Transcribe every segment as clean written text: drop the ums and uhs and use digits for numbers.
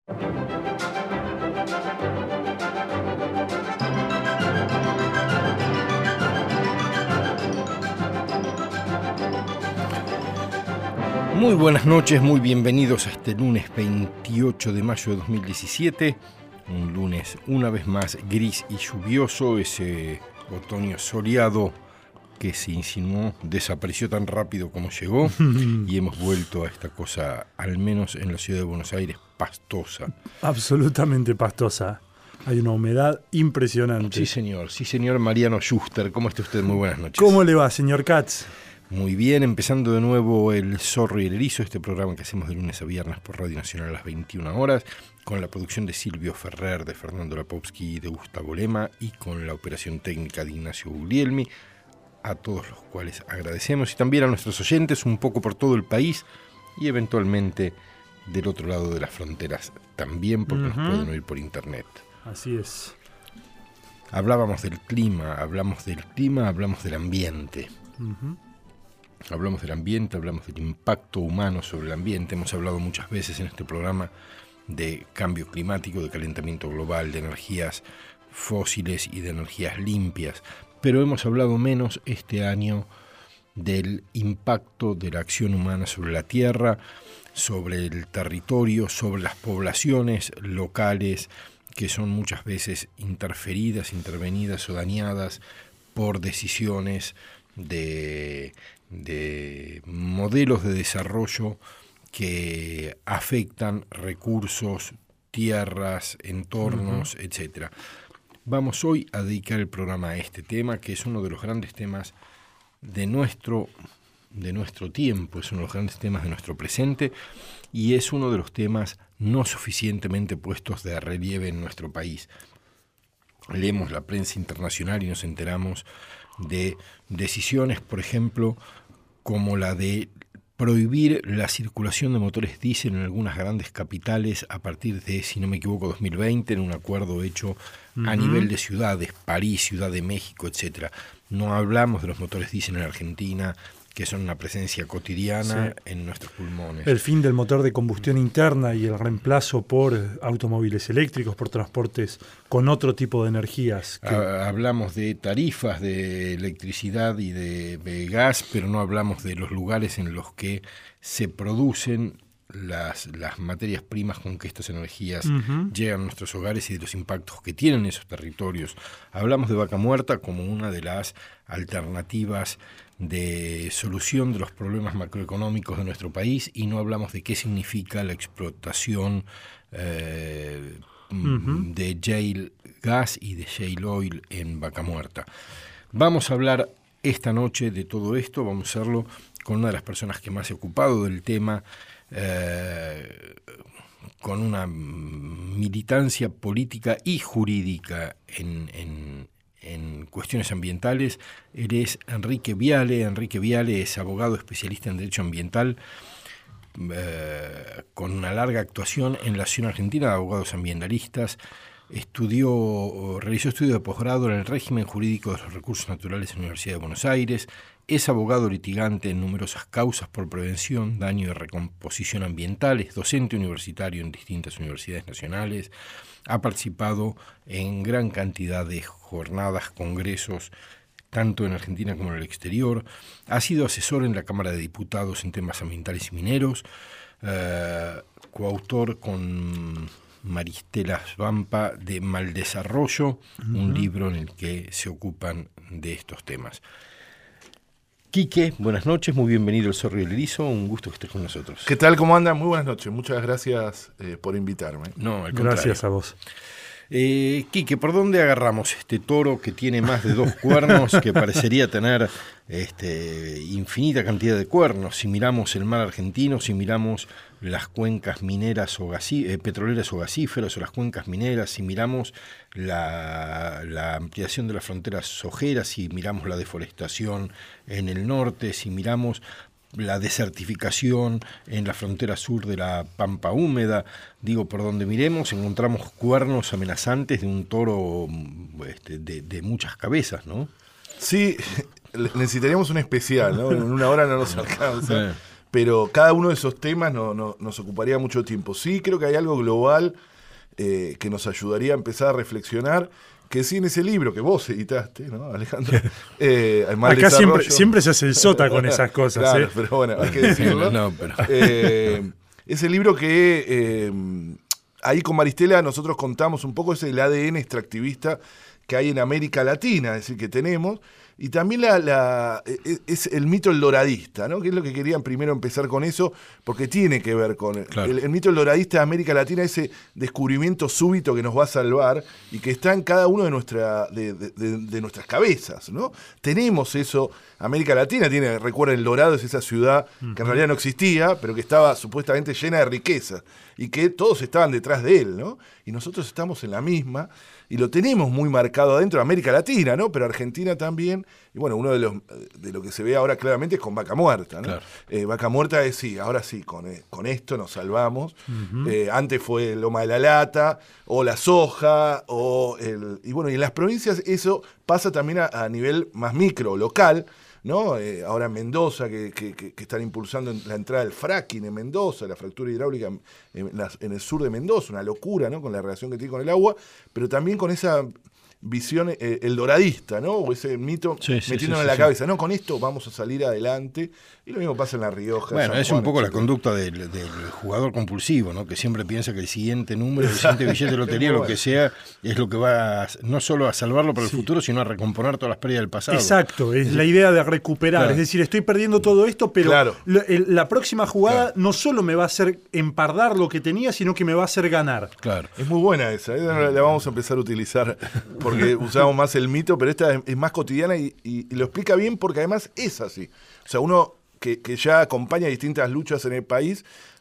Muy buenas noches, muy bienvenidos a este lunes 28 de mayo de 2017, un lunes una vez más gris y lluvioso, ese otoño soleado que se insinuó, desapareció tan rápido como llegó y hemos vuelto a esta cosa, al menos en la ciudad de Buenos Aires, pastosa. Absolutamente pastosa. Hay una humedad impresionante. Sí señor Mariano Schuster, ¿cómo está usted? Muy buenas noches. ¿Cómo le va, señor Katz? Muy bien, empezando de nuevo El Zorro y el Erizo, este programa que hacemos de lunes a viernes por Radio Nacional a las 21 horas, con la producción de Silvio Ferrer, de Fernando Lapowski y de Gustavo Lema, y con la operación técnica de Ignacio Guglielmi, a todos los cuales agradecemos, y también a nuestros oyentes un poco por todo el país, y eventualmente del otro lado de las fronteras también, porque nos pueden oír por internet. Así es. Hablamos del clima, hablamos del ambiente. Hablamos del ambiente, hablamos del impacto humano sobre el ambiente. Hemos hablado muchas veces en este programa de cambio climático, de calentamiento global, de energías fósiles y de energías limpias, pero hemos hablado menos este año del impacto de la acción humana sobre la tierra, sobre el territorio, sobre las poblaciones locales que son muchas veces interferidas, intervenidas o dañadas por decisiones de modelos de desarrollo que afectan recursos, tierras, entornos, etc. Vamos hoy a dedicar el programa a este tema, que es uno de los grandes temas de nuestro tiempo, es uno de los grandes temas de nuestro presente y es uno de los temas no suficientemente puestos de relieve en nuestro país. Leemos la prensa internacional y nos enteramos de decisiones, por ejemplo, como la de prohibir la circulación de motores diésel en algunas grandes capitales a partir de, si no me equivoco, 2020, en un acuerdo hecho a nivel de ciudades, París, Ciudad de México, etc. No hablamos de los motores diésel en Argentina, que son una presencia cotidiana en nuestros pulmones. El fin del motor de combustión interna y el reemplazo por automóviles eléctricos, por transportes con otro tipo de energías. Hablamos de tarifas de electricidad y de gas, pero no hablamos de los lugares en los que se producen las materias primas con que estas energías llegan a nuestros hogares y de los impactos que tienen esos territorios. Hablamos de vaca muerta como una de las alternativas de solución de los problemas macroeconómicos de nuestro país y no hablamos de qué significa la explotación de shale gas y de shale oil en vaca muerta. Vamos a hablar esta noche de todo esto, vamos a hacerlo con una de las personas que más se ha ocupado del tema, con una militancia política y jurídica en cuestiones ambientales. Él es Enrique Viale. Enrique Viale es abogado especialista en Derecho Ambiental, con una larga actuación en la Asociación Argentina de Abogados Ambientalistas. Realizó estudios de posgrado en el régimen jurídico de los recursos naturales en la Universidad de Buenos Aires. Es abogado litigante en numerosas causas por prevención, daño y recomposición ambiental. Es docente universitario en distintas universidades nacionales. Ha participado en gran cantidad de jornadas, congresos, tanto en Argentina como en el exterior. Ha sido asesor en la Cámara de Diputados en temas ambientales y mineros. Coautor con Maristela Svampa de Maldesarrollo, un libro en el que se ocupan de estos temas. Quique, buenas noches, muy bienvenido al Zorro y el Erizo, un gusto que estés con nosotros. ¿Qué tal? ¿Cómo andan? Muy buenas noches, muchas gracias por invitarme. No, al contrario. Gracias a vos. Quique, ¿por dónde agarramos este toro que tiene más de 2 cuernos, que parecería tener infinita cantidad de cuernos? Si miramos el mar argentino, si miramos las cuencas mineras o petroleras o gasíferas o las cuencas mineras, si miramos la ampliación de las fronteras sojeras, si miramos la deforestación en el norte, si miramos la desertificación en la frontera sur de la Pampa húmeda, por donde miremos encontramos cuernos amenazantes de un toro de muchas cabezas, ¿no? Sí, necesitaríamos un especial, ¿no? En una hora no nos alcanza. pero cada uno de esos temas nos ocuparía mucho tiempo. Sí, creo que hay algo global que nos ayudaría a empezar a reflexionar, que sí en ese libro que vos editaste, ¿no, Alejandro? Acá siempre se hace el sota con esas cosas. Claro, pero bueno, hay que decirlo. Ese libro que ahí con Maristela nosotros contamos un poco, es el ADN extractivista que hay en América Latina, es decir, que tenemos, y también es el mito eldoradista, ¿no? Que es lo que querían primero empezar con eso, porque tiene que ver con el mito eldoradista de América Latina, ese descubrimiento súbito que nos va a salvar y que está en cada uno de nuestras cabezas, ¿no? Tenemos eso. América Latina tiene, recuerda, El Dorado es esa ciudad que en realidad no existía, pero que estaba supuestamente llena de riqueza y que todos estaban detrás de él, ¿no? Y nosotros estamos en la misma y lo tenemos muy marcado adentro de América Latina, ¿no? Pero Argentina también. Y bueno, uno de lo que se ve ahora claramente es con Vaca Muerta, ¿no? Claro. Vaca Muerta es, sí, ahora sí, con esto nos salvamos. Antes fue Loma de la Lata, o la soja, y bueno, y en las provincias eso pasa también a nivel más micro, local, ¿no? Ahora en Mendoza, que están impulsando la entrada del fracking en Mendoza, la fractura hidráulica en el sur de Mendoza, una locura, ¿no? Con la relación que tiene con el agua, pero también con esa visión eldoradista, ¿no? O ese mito metiéndonos en la cabeza. No, con esto vamos a salir adelante. Y lo mismo pasa en La Rioja. Bueno, es un poco la conducta del jugador compulsivo, ¿no? Que siempre piensa que el siguiente número, el siguiente billete de lotería, lo que sea, es lo que va no solo a salvarlo para el futuro, sino a recomponer todas las pérdidas del pasado. Exacto, es la idea de recuperar. Claro. Es decir, estoy perdiendo todo esto, pero la próxima jugada no solo me va a hacer empardar lo que tenía, sino que me va a hacer ganar. Claro. Es muy buena esa, la vamos a empezar a utilizar porque usamos más el mito, pero esta es más cotidiana y lo explica bien porque además es así. O sea, uno que ya acompaña distintas luchas en el país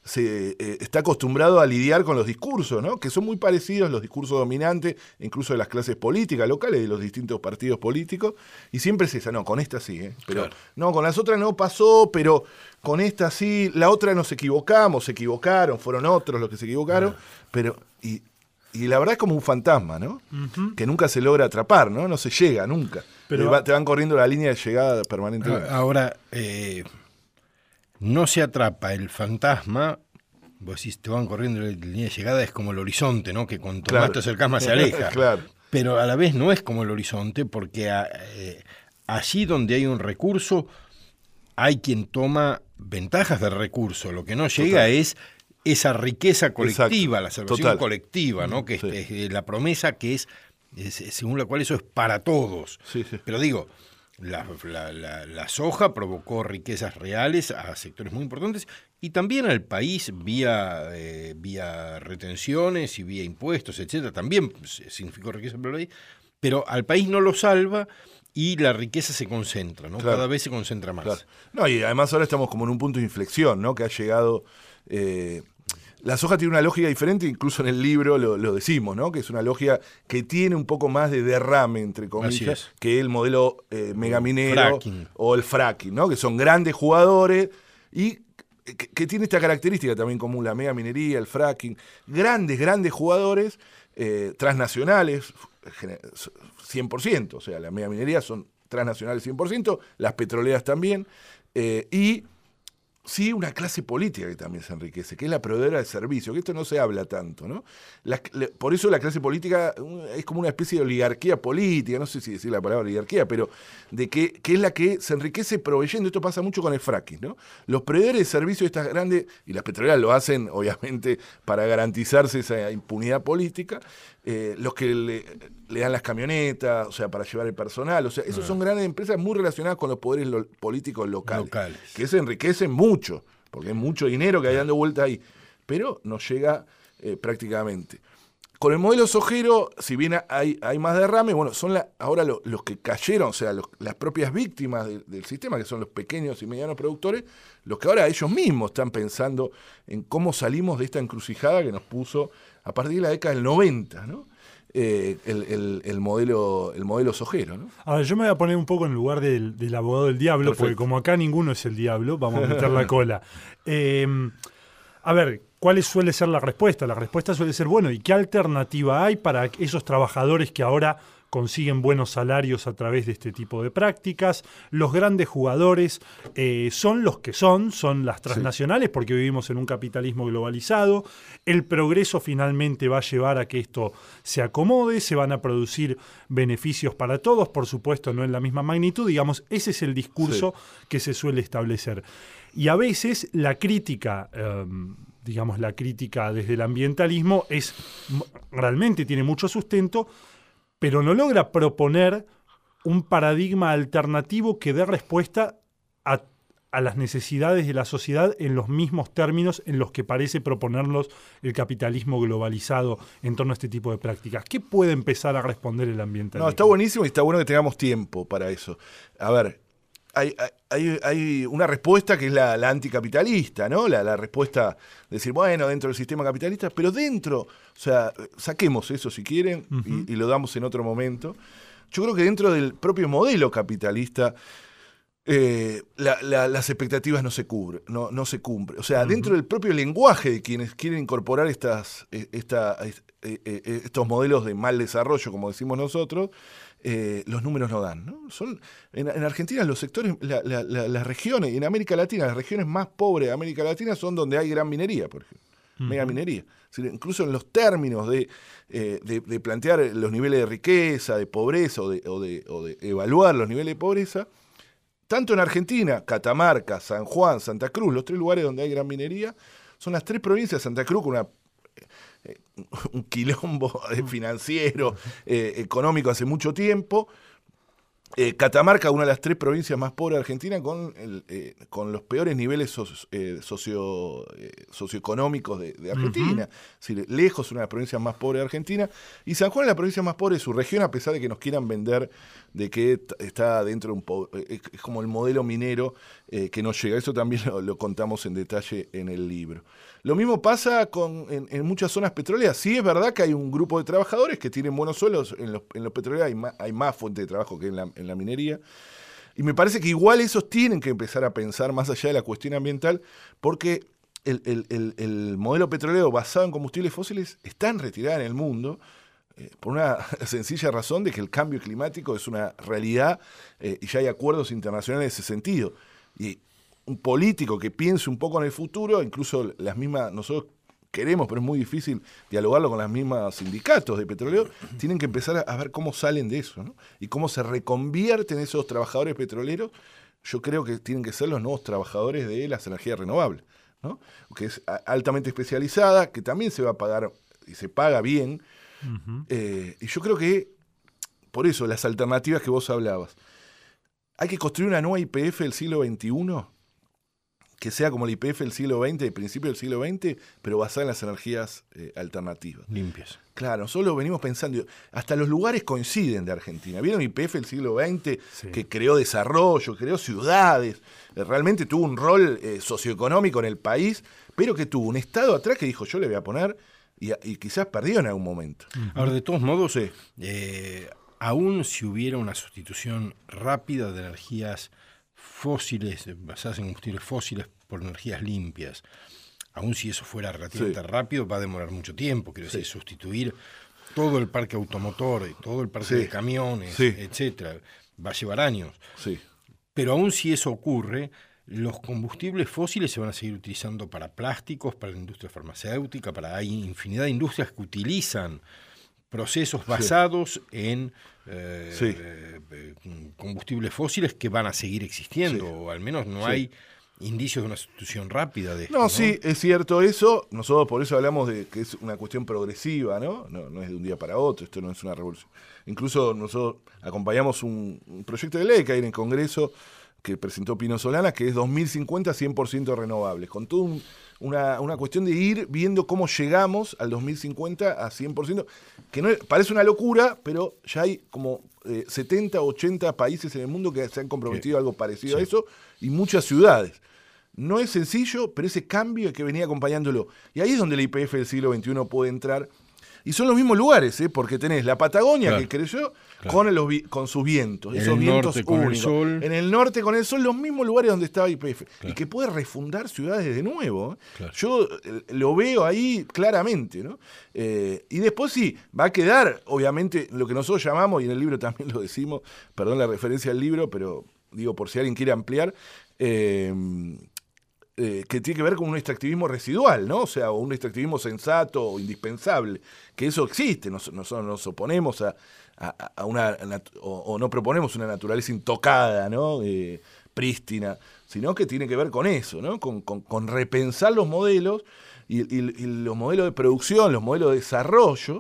está acostumbrado a lidiar con los discursos, ¿no? Que son muy parecidos los discursos dominantes, incluso de las clases políticas locales, de los distintos partidos políticos, y siempre es esa, no, con esta sí, pero no, con las otras no pasó, pero con esta sí, la otra nos equivocamos, se equivocaron, fueron otros los que se equivocaron, pero... Y la verdad es como un fantasma, ¿no? Que nunca se logra atrapar, ¿no? No se llega nunca. Pero te van corriendo la línea de llegada permanentemente. Ahora, no se atrapa el fantasma, vos decís, te van corriendo la línea de llegada, es como el horizonte, ¿no? Que cuanto más te acercás más se aleja. Pero a la vez no es como el horizonte, porque allí donde hay un recurso, hay quien toma ventajas del recurso. Lo que no llega es esa riqueza colectiva, la salvación colectiva, ¿no? Que es la promesa que es según la cual eso es para todos. Pero digo, la soja provocó riquezas reales a sectores muy importantes y también al país vía retenciones y vía impuestos, etcétera. También significó riqueza, pero al país no lo salva. Y la riqueza se concentra, ¿no? Cada vez se concentra más. No, y además ahora estamos como en un punto de inflexión, ¿no? Que ha llegado... La soja tiene una lógica diferente, incluso en el libro lo decimos, ¿no? Que es una lógica que tiene un poco más de derrame, entre comillas, que el modelo megaminero o el fracking, ¿no? Que son grandes jugadores y que tiene esta característica también común, la megaminería, el fracking, grandes jugadores transnacionales, 100%, o sea, la megaminería son transnacionales 100%, las petroleras también, y sí una clase política que también se enriquece, que es la proveedora de servicios, que esto no se habla tanto, ¿no? Por eso la clase política es como una especie de oligarquía política, no sé si decir la palabra oligarquía, pero de que es la que se enriquece proveyendo. Esto pasa mucho con el fracking, ¿no? Los proveedores de servicios, estas grandes, y las petroleras lo hacen obviamente para garantizarse esa impunidad política, los que le dan las camionetas, o sea, para llevar el personal, o sea, esos son grandes empresas muy relacionadas con los poderes políticos locales, que se enriquecen mucho, porque es mucho dinero que hay dando vuelta ahí, pero no llega prácticamente. Con el modelo sojero, si bien hay más derrame, bueno, son ahora los que cayeron, o sea, las propias víctimas del sistema, que son los pequeños y medianos productores, los que ahora ellos mismos están pensando en cómo salimos de esta encrucijada que nos puso a partir de la década del 90, ¿no? El modelo sojero, ¿no? A ver, yo me voy a poner un poco en el lugar del abogado del diablo, porque como acá ninguno es el diablo, vamos a meter la cola. A ver, ¿cuál suele ser la respuesta? La respuesta suele ser, bueno, ¿y qué alternativa hay para esos trabajadores que ahora consiguen buenos salarios a través de este tipo de prácticas. Los grandes jugadores son los que son las transnacionales, porque vivimos en un capitalismo globalizado. El progreso finalmente va a llevar a que esto se acomode, se van a producir beneficios para todos, por supuesto no en la misma magnitud, digamos, ese es el discurso que se suele establecer. Y a veces la crítica, la crítica desde el ambientalismo realmente tiene mucho sustento, pero no logra proponer un paradigma alternativo que dé respuesta a las necesidades de la sociedad en los mismos términos en los que parece proponerlos el capitalismo globalizado en torno a este tipo de prácticas. ¿Qué puede empezar a responder el ambientalismo? No, está buenísimo y está bueno que tengamos tiempo para eso. A ver, hay una respuesta que es la anticapitalista, ¿no? La respuesta de decir, bueno, dentro del sistema capitalista, pero dentro, o sea, saquemos eso si quieren y lo damos en otro momento. Yo creo que dentro del propio modelo capitalista las expectativas no se cumplen. O sea, dentro del propio lenguaje de quienes quieren incorporar estos modelos de mal desarrollo, como decimos nosotros, los números no dan, ¿no? En Argentina los sectores, las regiones, y en América Latina, las regiones más pobres de América Latina son donde hay gran minería, por ejemplo. Mega minería. Es decir, incluso en los términos de plantear los niveles de riqueza, de pobreza o de evaluar los niveles de pobreza, tanto en Argentina, Catamarca, San Juan, Santa Cruz, los 3 lugares donde hay gran minería, son las 3 provincias. Santa Cruz con un quilombo financiero, económico hace mucho tiempo. Catamarca, una de las 3 provincias más pobres de Argentina, con los peores niveles socioeconómicos de Argentina. Es decir, lejos una de las provincias más pobres de Argentina. Y San Juan es la provincia más pobre de su región, a pesar de que nos quieran vender de que está dentro de es como el modelo minero que no llega. Eso también lo contamos en detalle en el libro. Lo mismo pasa en muchas zonas petroleras. Sí es verdad que hay un grupo de trabajadores que tienen buenos sueldos. En los petroleros hay más fuentes de trabajo que en la minería. Y me parece que igual esos tienen que empezar a pensar más allá de la cuestión ambiental, porque el modelo petrolero basado en combustibles fósiles está en retirada en el mundo, por una sencilla razón de que el cambio climático es una realidad y ya hay acuerdos internacionales en ese sentido. Y un político que piense un poco en el futuro, incluso nosotros queremos, pero es muy difícil dialogarlo con las mismas sindicatos de petróleo, tienen que empezar a ver cómo salen de eso, ¿no? Y cómo se reconvierten esos trabajadores petroleros. Yo creo que tienen que ser los nuevos trabajadores de las energías renovables, ¿no? Que es altamente especializada, que también se va a pagar y se paga bien. Y yo creo que, por eso, las alternativas que vos hablabas, hay que construir una nueva YPF del siglo XXI que sea como la YPF del siglo XX, del principio del siglo XX, pero basada en las energías alternativas. Limpias. Claro, nosotros venimos pensando, hasta los lugares coinciden de Argentina. ¿Vieron YPF del siglo XX que creó desarrollo, creó ciudades, realmente tuvo un rol socioeconómico en el país, pero que tuvo un Estado atrás que dijo, yo le voy a poner, y quizás perdió en algún momento. Ahora, de todos modos, aún si hubiera una sustitución rápida de energías fósiles, basadas en combustibles fósiles por energías limpias, aun si eso fuera relativamente rápido, va a demorar mucho tiempo. Quiero decir, sustituir todo el parque automotor, todo el parque de camiones, etcétera, va a llevar años. Pero aun si eso ocurre, los combustibles fósiles se van a seguir utilizando para plásticos, para la industria farmacéutica, hay infinidad de industrias que utilizan procesos basados en combustibles fósiles que van a seguir existiendo, o al menos no hay indicios de una sustitución rápida de esto. No, sí, es cierto eso. Nosotros por eso hablamos de que es una cuestión progresiva, ¿no? No es de un día para otro, esto no es una revolución. Incluso nosotros acompañamos un proyecto de ley que hay en el Congreso que presentó Pino Solanas, que es 2050 100% renovables, con toda una cuestión de ir viendo cómo llegamos al 2050 a 100%, que no parece una locura, pero ya hay como 70, 80 países en el mundo que se han comprometido a algo parecido a eso, y muchas ciudades. No es sencillo, pero ese cambio hay que venir acompañándolo. Y ahí es donde la YPF del siglo XXI puede entrar, Y son los mismos lugares, porque tenés la Patagonia, claro, que creció claro, con sus vientos, en esos el vientos norte con el únicos. sol. En el norte con el sol, los mismos lugares donde estaba YPF. Claro. Y que puede refundar ciudades de nuevo. Claro. Yo lo veo ahí claramente, ¿no? Y después sí, va a quedar, obviamente, lo que nosotros llamamos, y en el libro también lo decimos, perdón la referencia al libro, pero digo por si alguien quiere ampliar, que tiene que ver con un extractivismo residual, ¿no? O sea, un extractivismo sensato o indispensable, que eso existe, nosotros nos oponemos a una, o no proponemos una naturaleza intocada, ¿no? Prístina, sino que tiene que ver con eso, ¿no? Con repensar los modelos y los modelos de producción, los modelos de desarrollo,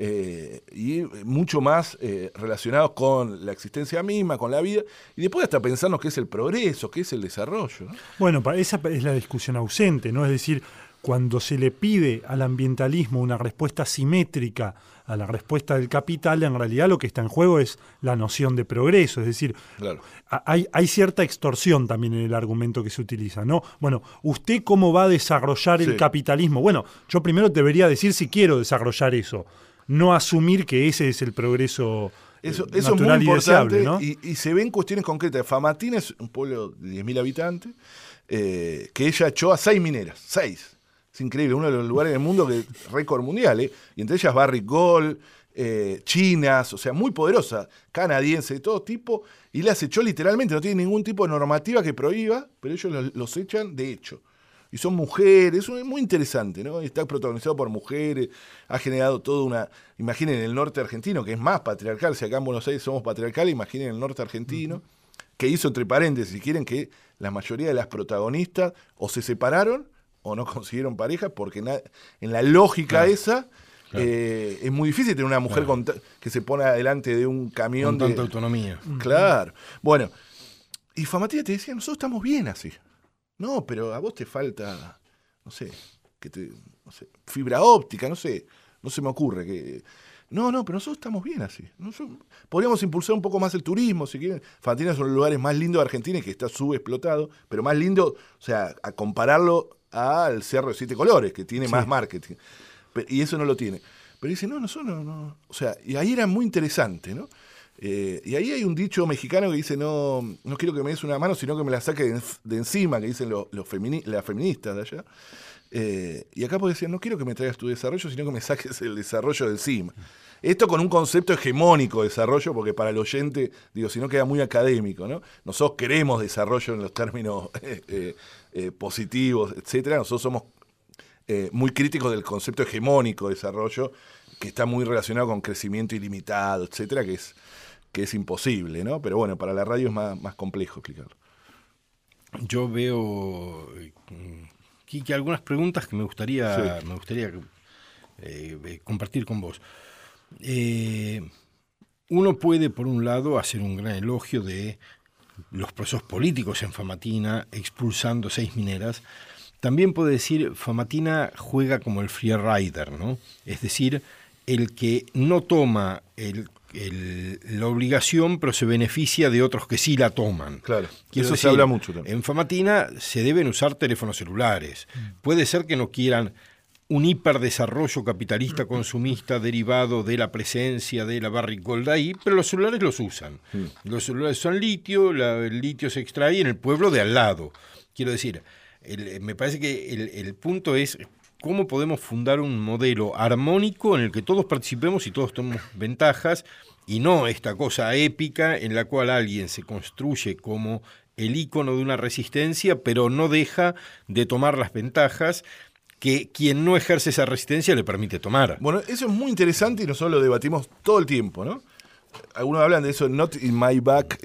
y mucho más relacionados con la existencia misma, con la vida, y después hasta pensarnos qué es el progreso, qué es el desarrollo, ¿no? Bueno, esa es la discusión ausente, ¿no? Es decir, cuando se le pide al ambientalismo una respuesta simétrica a la respuesta del capital, en realidad lo que está en juego es la noción de progreso. Es decir, Claro. hay cierta extorsión también en el argumento que se utiliza, ¿no? Bueno, ¿usted cómo va a desarrollar el capitalismo? Bueno, yo primero debería decir si quiero desarrollar eso, no asumir que ese es el progreso Eso natural es muy y deseable, importante, ¿no? y se ven cuestiones concretas. Famatina es un pueblo de 10.000 habitantes, que ella echó a 6 mineras, 6. Es increíble, uno de los lugares del mundo que récord mundial, y entre ellas Barrick Gold, chinas, o sea, muy poderosas, canadienses, de todo tipo, y las echó literalmente, no tiene ningún tipo de normativa que prohíba, pero ellos los echan de hecho. Y son mujeres, es muy interesante, ¿no? Está protagonizado por mujeres, ha generado toda una... Imaginen el norte argentino, que es más patriarcal, si acá en Buenos Aires somos patriarcales, imaginen el norte argentino, que hizo, entre paréntesis, si quieren, que la mayoría de las protagonistas o se separaron o no consiguieron pareja, porque en la lógica esa... Claro. Es muy difícil tener una mujer que se pone delante de un camión con tanta autonomía. Claro. Bueno, y Famatina te decía, nosotros estamos bien así. No, pero a vos te falta, no sé, fibra óptica, no sé, no se me ocurre que... No, pero nosotros estamos bien así. Podríamos impulsar un poco más el turismo, si quieren. Famatina es uno de los lugares más lindos de Argentina y que está subexplotado, pero más lindo, o sea, a compararlo al Cerro de Siete Colores, que tiene más marketing. Y eso no lo tiene. Pero dice, no, nosotros no. O sea, y ahí era muy interesante, ¿no? Y ahí hay un dicho mexicano que dice, no quiero que me des una mano, sino que me la saque de encima, que dicen las feministas de allá. Y acá puede decir, no quiero que me traigas tu desarrollo, sino que me saques el desarrollo de encima. Esto con un concepto hegemónico de desarrollo, porque para el oyente, digo, si no queda muy académico, ¿no? Nosotros queremos desarrollo en los términos positivos, etcétera. Nosotros somos muy críticos del concepto hegemónico de desarrollo, que está muy relacionado con crecimiento ilimitado, etcétera, que es imposible, ¿no? Pero bueno, para la radio es más complejo explicarlo. Yo veo, Quique, algunas preguntas que me gustaría compartir con vos. Uno puede, por un lado, hacer un gran elogio de los procesos políticos en Famatina, expulsando 6 mineras. También puede decir, Famatina juega como el free rider, ¿no? Es decir, el que no toma la obligación, pero se beneficia de otros que sí la toman. Claro, Quiero eso decir, se habla mucho también. En Famatina se deben usar teléfonos celulares. Puede ser que no quieran un hiperdesarrollo capitalista consumista derivado de la presencia de la Barrick Gold ahí, pero los celulares los usan. Los celulares son litio, el litio se extrae en el pueblo de al lado. Quiero decir, me parece que el punto es cómo podemos fundar un modelo armónico en el que todos participemos y todos tomemos ventajas, y no esta cosa épica en la cual alguien se construye como el ícono de una resistencia, pero no deja de tomar las ventajas que quien no ejerce esa resistencia le permite tomar. Bueno, eso es muy interesante y nosotros lo debatimos todo el tiempo, ¿no? Algunos hablan de eso, not in my back,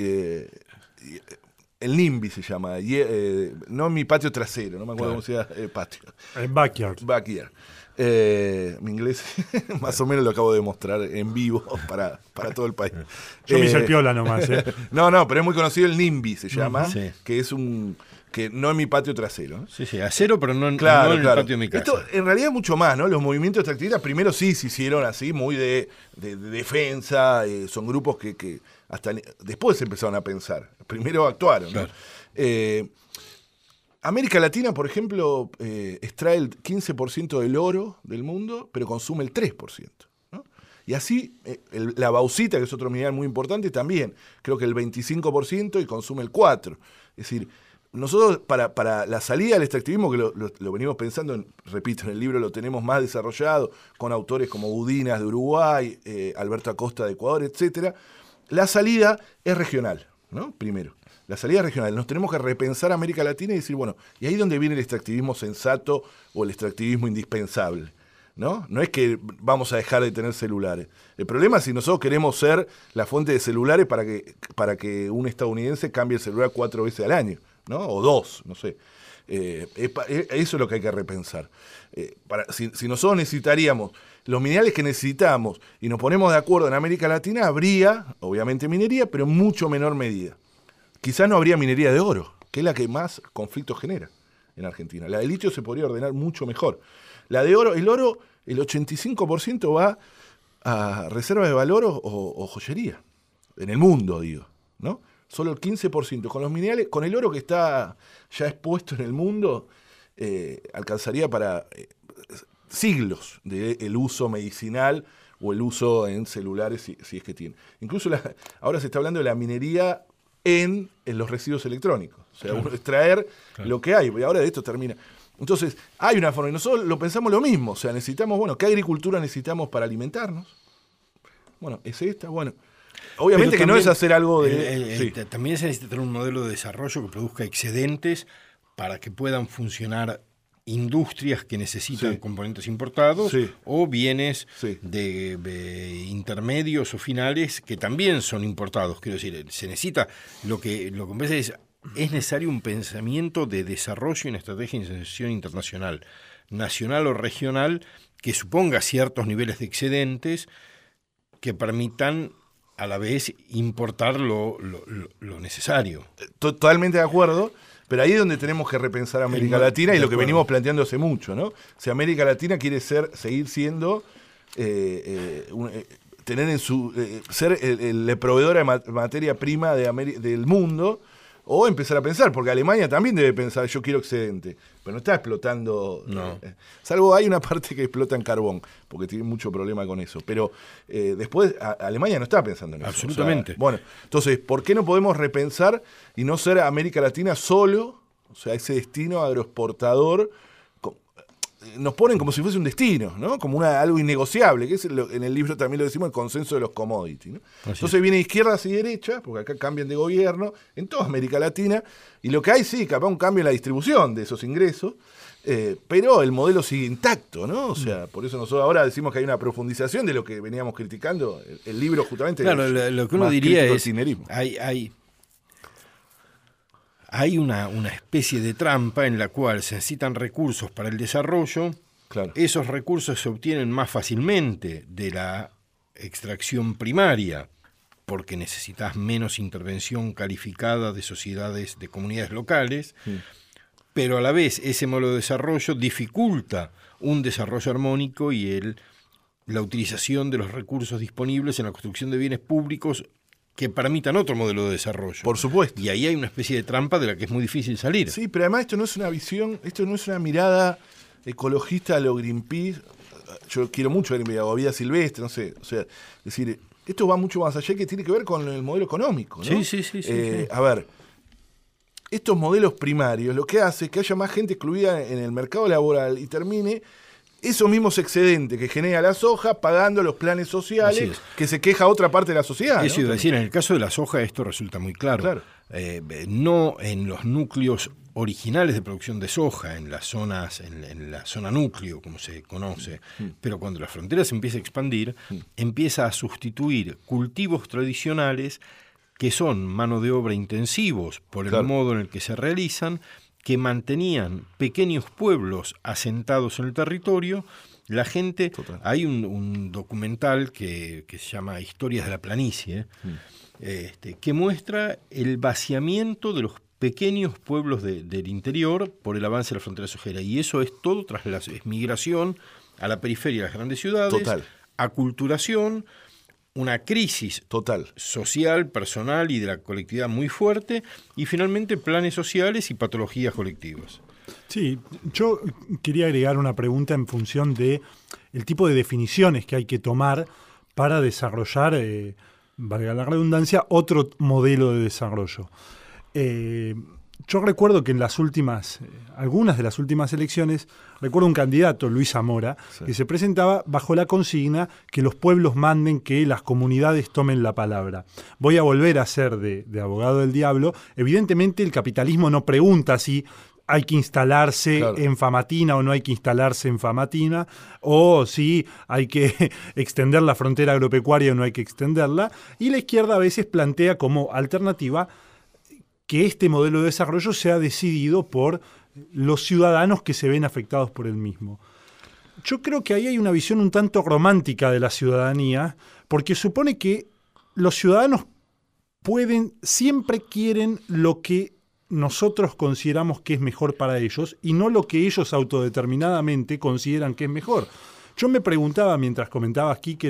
el NIMBY se llama, no en mi patio trasero, no me acuerdo cómo se llama, patio. El backyard. Backyard. Mi inglés más o menos lo acabo de mostrar en vivo para todo el país. Yo me hice el piola nomás. No, pero es muy conocido el NIMBY, se llama, que es que no en mi patio trasero, ¿no? Sí, acero, pero no en el patio de mi casa. Esto en realidad es mucho más, ¿no? Los movimientos extractivistas primero sí se hicieron así, muy de defensa, son grupos que hasta después empezaron a pensar. Primero actuaron, ¿no? Claro. América Latina, por ejemplo, extrae el 15% del oro del mundo, pero consume el 3%. Y así, la bauxita, que es otro mineral muy importante, también, creo que el 25% y consume el 4%. Es decir, nosotros para la salida del extractivismo, que lo venimos pensando, repito, en el libro lo tenemos más desarrollado, con autores como Udinas de Uruguay, Alberto Acosta de Ecuador, etcétera, la salida es regional, ¿no? Primero. La salida regional. Nos tenemos que repensar América Latina y decir, bueno, ¿y ahí dónde viene el extractivismo sensato o el extractivismo indispensable? ¿No? No es que vamos a dejar de tener celulares. El problema es si nosotros queremos ser la fuente de celulares para que un estadounidense cambie el celular 4 veces al año, ¿no? O 2, no sé. Eso es lo que hay que repensar. Si nosotros necesitaríamos los minerales que necesitamos y nos ponemos de acuerdo en América Latina, habría, obviamente, minería, pero en mucho menor medida. Quizás no habría minería de oro, que es la que más conflictos genera en Argentina. La de litio se podría ordenar mucho mejor. La de oro, el 85% va a reserva de valor o joyería. En el mundo, digo, ¿no? Solo el 15%. Con los minerales, con el oro que está ya expuesto en el mundo, alcanzaría para siglos del uso medicinal o el uso en celulares, si es que tiene. Incluso ahora se está hablando de la minería en los residuos electrónicos. O sea, claro, extraer lo que hay. Y ahora de esto termina. Entonces, hay una forma, y nosotros lo pensamos lo mismo. O sea, necesitamos, bueno, ¿qué agricultura necesitamos para alimentarnos? Bueno, es esta, bueno. Obviamente que no es hacer algo de... Sí. También se necesita tener un modelo de desarrollo que produzca excedentes para que puedan funcionar industrias que necesitan componentes importados o bienes de intermedios o finales que también son importados. Quiero decir, se necesita, lo que me parece es necesario un pensamiento de desarrollo y una estrategia de inserción internacional, nacional o regional, que suponga ciertos niveles de excedentes que permitan a la vez importar lo necesario. Totalmente de acuerdo. Pero ahí es donde tenemos que repensar América Latina y lo que venimos planteando hace mucho, ¿no? Si América Latina quiere seguir siendo, tener en ser el proveedor de materia prima del mundo, o empezar a pensar, porque Alemania también debe pensar, yo quiero excedente, pero no está explotando, salvo hay una parte que explota en carbón, porque tiene mucho problema con eso, pero después Alemania no está pensando en eso. Absolutamente. O sea, bueno, entonces, ¿por qué no podemos repensar y no ser América Latina solo, o sea, ese destino agroexportador? Nos ponen como si fuese un destino, ¿no? Como algo innegociable, que es en el libro también lo decimos, el consenso de los commodities, ¿no? Entonces viene izquierdas y derechas, porque acá cambian de gobierno, en toda América Latina, y lo que hay, sí, capaz un cambio en la distribución de esos ingresos, pero el modelo sigue intacto, ¿no? O sea, por eso nosotros ahora decimos que hay una profundización de lo que veníamos criticando, el libro justamente... Claro, lo que uno diría es, hay una especie de trampa en la cual se necesitan recursos para el desarrollo. Claro. Esos recursos se obtienen más fácilmente de la extracción primaria, porque necesitas menos intervención calificada de sociedades, de comunidades locales, pero a la vez ese modelo de desarrollo dificulta un desarrollo armónico y la utilización de los recursos disponibles en la construcción de bienes públicos que permitan otro modelo de desarrollo. Por supuesto. Y ahí hay una especie de trampa de la que es muy difícil salir. Sí, pero además esto no es una visión, esto no es una mirada ecologista a lo Greenpeace. Yo quiero mucho a vida silvestre, no sé. O sea, es decir, esto va mucho más allá, que tiene que ver con el modelo económico, ¿no? Sí. A ver, estos modelos primarios lo que hace es que haya más gente excluida en el mercado laboral y termine esos mismos excedentes que genera la soja pagando los planes sociales que se queja otra parte de la sociedad. Eso iba a decir, en el caso de la soja esto resulta muy claro. No en los núcleos originales de producción de soja, en las zonas, en la zona núcleo, como se conoce, pero cuando la frontera se empieza a expandir, empieza a sustituir cultivos tradicionales que son mano de obra intensivos por el modo en el que se realizan, que mantenían pequeños pueblos asentados en el territorio. La gente, hay un documental que se llama Historias de la Planicie, que muestra el vaciamiento de los pequeños pueblos del interior por el avance de la frontera sojera, y eso es todo tras la migración a la periferia de las grandes ciudades, aculturación, una crisis social, personal y de la colectividad muy fuerte, y finalmente planes sociales y patologías colectivas. Sí, yo quería agregar una pregunta en función de el tipo de definiciones que hay que tomar para desarrollar, valga la redundancia, otro modelo de desarrollo. Yo recuerdo que en algunas de las últimas elecciones, recuerdo un candidato, Luis Zamora, que se presentaba bajo la consigna que los pueblos manden, que las comunidades tomen la palabra. Voy a volver a ser de abogado del diablo. Evidentemente el capitalismo no pregunta si hay que instalarse en Famatina o no hay que instalarse en Famatina, o si hay que extender la frontera agropecuaria o no hay que extenderla, y la izquierda a veces plantea como alternativa que este modelo de desarrollo sea decidido por los ciudadanos que se ven afectados por el mismo. Yo creo que ahí hay una visión un tanto romántica de la ciudadanía, porque supone que los ciudadanos siempre quieren lo que nosotros consideramos que es mejor para ellos y no lo que ellos autodeterminadamente consideran que es mejor. Yo me preguntaba mientras comentabas, Quique,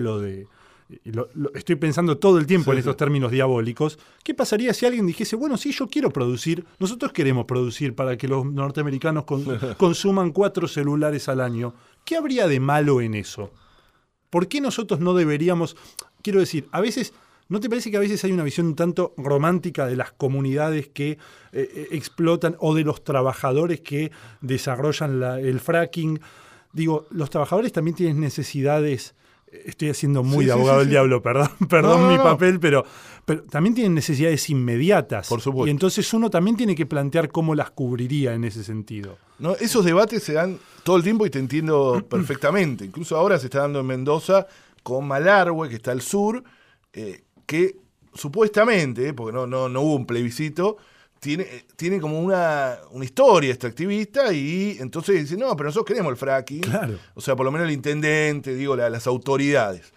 estoy pensando todo el tiempo en estos términos diabólicos, ¿qué pasaría si alguien dijese, bueno, sí, yo quiero producir, nosotros queremos producir para que los norteamericanos consuman 4 celulares al año? ¿Qué habría de malo en eso? ¿Por qué nosotros no deberíamos? Quiero decir, a veces, ¿no te parece que a veces hay una visión un tanto romántica de las comunidades que explotan o de los trabajadores que desarrollan el fracking? Digo, los trabajadores también tienen necesidades. Estoy haciendo muy de abogado del diablo, perdón mi papel, pero también tienen necesidades inmediatas. Por supuesto. Y entonces uno también tiene que plantear cómo las cubriría en ese sentido. No, esos debates se dan todo el tiempo y te entiendo perfectamente. Incluso ahora se está dando en Mendoza con Malargüe, que está al sur, que supuestamente, porque no hubo un plebiscito, tiene como una historia extractivista y entonces dicen, no, pero nosotros queremos el fracking. Claro. O sea, por lo menos el intendente, las autoridades.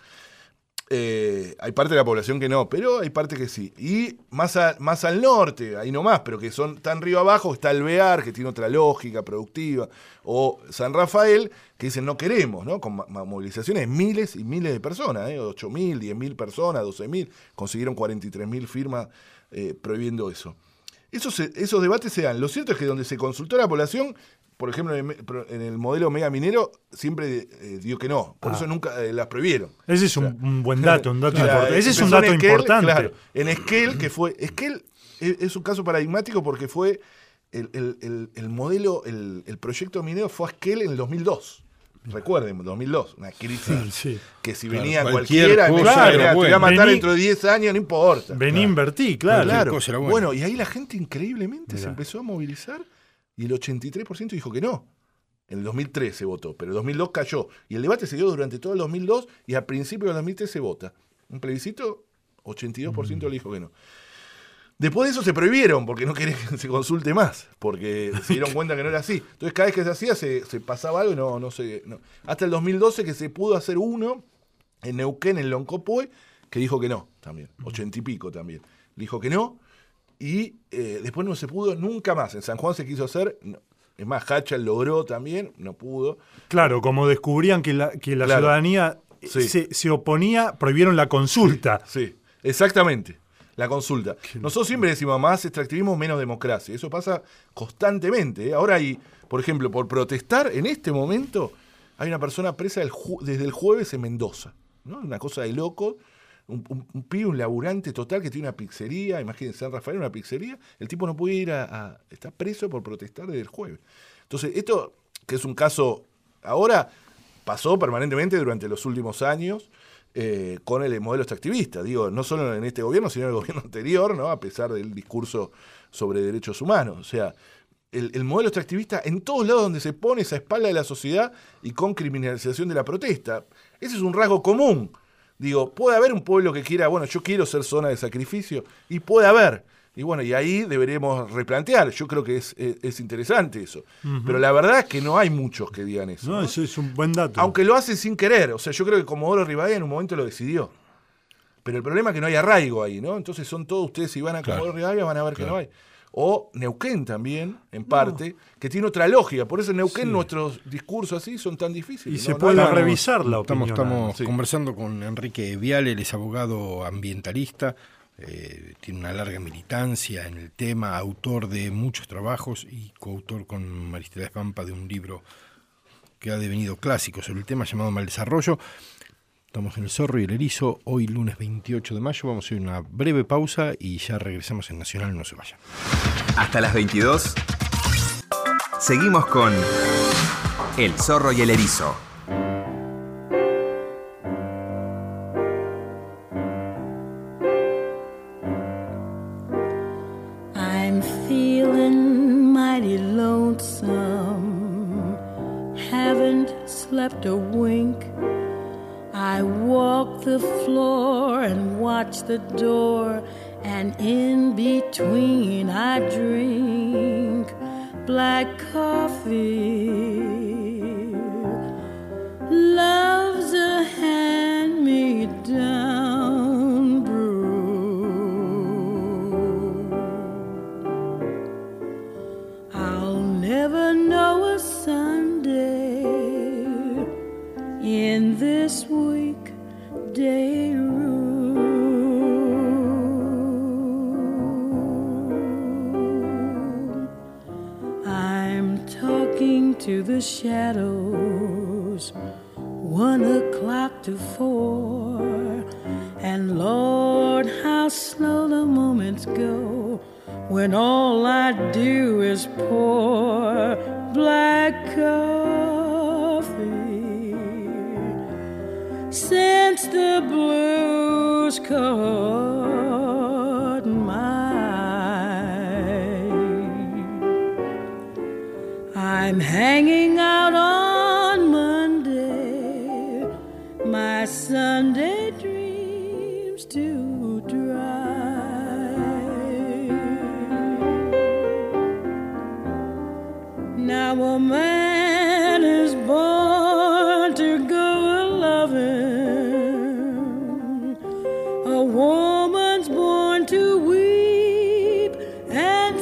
Hay parte de la población que no, pero hay parte que sí. Y más al norte, ahí nomás, pero que tan río abajo, está Alvear, que tiene otra lógica productiva, o San Rafael, que dicen no queremos, ¿no? Con movilizaciones miles y miles de personas, 8.000, 10.000 personas, 12.000, consiguieron 43.000 firmas prohibiendo eso. Esos debates se dan. Lo cierto es que donde se consultó a la población, por ejemplo, en el modelo mega minero, siempre dio que no. Por eso nunca las prohibieron. Ese es un buen dato, importante. Ese es un dato importante. Claro, en Esquel, Esquel es un caso paradigmático porque fue el modelo, el proyecto minero fue a Esquel en el 2002. Recuerden, 2002, una crisis que si venía cualquiera, te iba a matar dentro de 10 años, no importa. Vení, invertí, claro. Bueno, y ahí la gente increíblemente se empezó a movilizar y el 83% dijo que no. En el 2003 se votó, pero el 2002 cayó. Y el debate se dio durante todo el 2002 y al principio del 2003 se vota. Un plebiscito, 82% le dijo que no. Después de eso se prohibieron porque no querían que se consulte más, porque se dieron cuenta que no era así. Entonces cada vez que se hacía se pasaba algo y no. Hasta el 2012 que se pudo hacer uno en Neuquén, en Loncopoe, que dijo que no también, 80 y pico también. Dijo que no y después no se pudo nunca más. En San Juan se quiso hacer, no. Es más, Hachal logró también, no pudo. Claro, como descubrían que la ciudadanía se oponía, prohibieron la consulta. Sí, exactamente. La consulta. Nosotros siempre decimos más extractivismo, menos democracia. Eso pasa constantemente. Ahora hay, por ejemplo, por protestar, en este momento hay una persona presa desde el jueves en Mendoza, ¿no? Una cosa de loco. Un pibe, un laburante total que tiene una pizzería, imagínense, San Rafael, una pizzería. El tipo no puede ir está preso por protestar desde el jueves. Entonces, esto, que es un caso, ahora pasó permanentemente durante los últimos años, con el modelo extractivista, digo, no solo en este gobierno, sino en el gobierno anterior, ¿no? A pesar del discurso sobre derechos humanos. O sea, el modelo extractivista en todos lados donde se pone esa espalda de la sociedad y con criminalización de la protesta. Ese es un rasgo común. Digo, puede haber un pueblo que quiera, bueno, yo quiero ser zona de sacrificio, y puede haber. Y bueno, y ahí deberemos replantear. Yo creo que es interesante eso. Uh-huh. Pero la verdad es que no hay muchos que digan eso. No, eso es un buen dato. Aunque lo hace sin querer. O sea, yo creo que Comodoro Rivadavia en un momento lo decidió. Pero el problema es que no hay arraigo ahí, ¿no? Entonces son todos ustedes, si van a Comodoro Rivadavia, van a ver que no hay. O Neuquén también, en parte, que tiene otra lógica. Por eso en Neuquén nuestros discursos así son tan difíciles. Y se puede revisar la opinión. Estamos conversando con Enrique Viale, él es abogado ambientalista. Tiene una larga militancia en el tema, autor de muchos trabajos y coautor con Maristela Espampa de un libro que ha devenido clásico sobre el tema llamado Mal Desarrollo. Estamos en El Zorro y el Erizo, hoy lunes 28 de mayo. Vamos a ir a una breve pausa y ya regresamos en Nacional, no se vayan. Hasta las 22. Seguimos con El Zorro y el Erizo. I'm feeling mighty lonesome. Haven't slept a wink. I walk the floor and watch the door, and in between I drink black coffee. Love's a hand-me-down brew. I'll never know a Sunday in this weekday room. I'm talking to the shadows, 1 o'clock to 4, and Lord, how slow the moments go when all I do is pour black coffee. Since the blues caught my eye, I'm hanging out on Monday, my Sunday dreams to dry. Now a man is born to go a-loving, a woman's born to weep and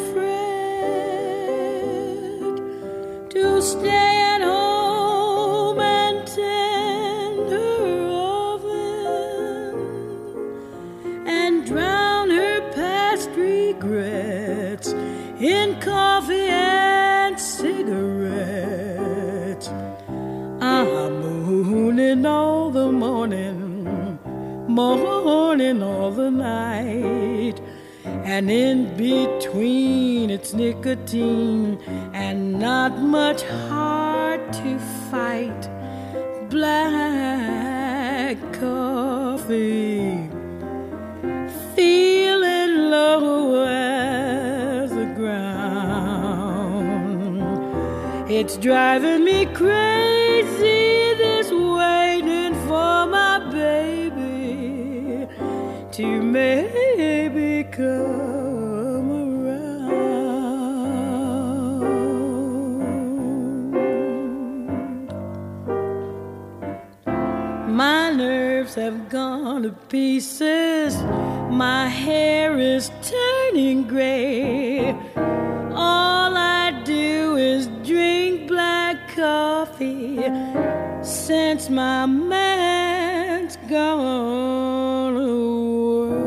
fret, to stay at home and tend her oven and drown her past regrets in coffee and cigarettes. I'm mooning all the morning, morning all the night, and in between it's nicotine and not much heart to fight. Black coffee, feeling low as the ground. It's driving me crazy, this waiting for my baby to maybe come around. My nerves have gone to pieces, my hair is turning gray. All I do is drink black coffee since my man's gone away.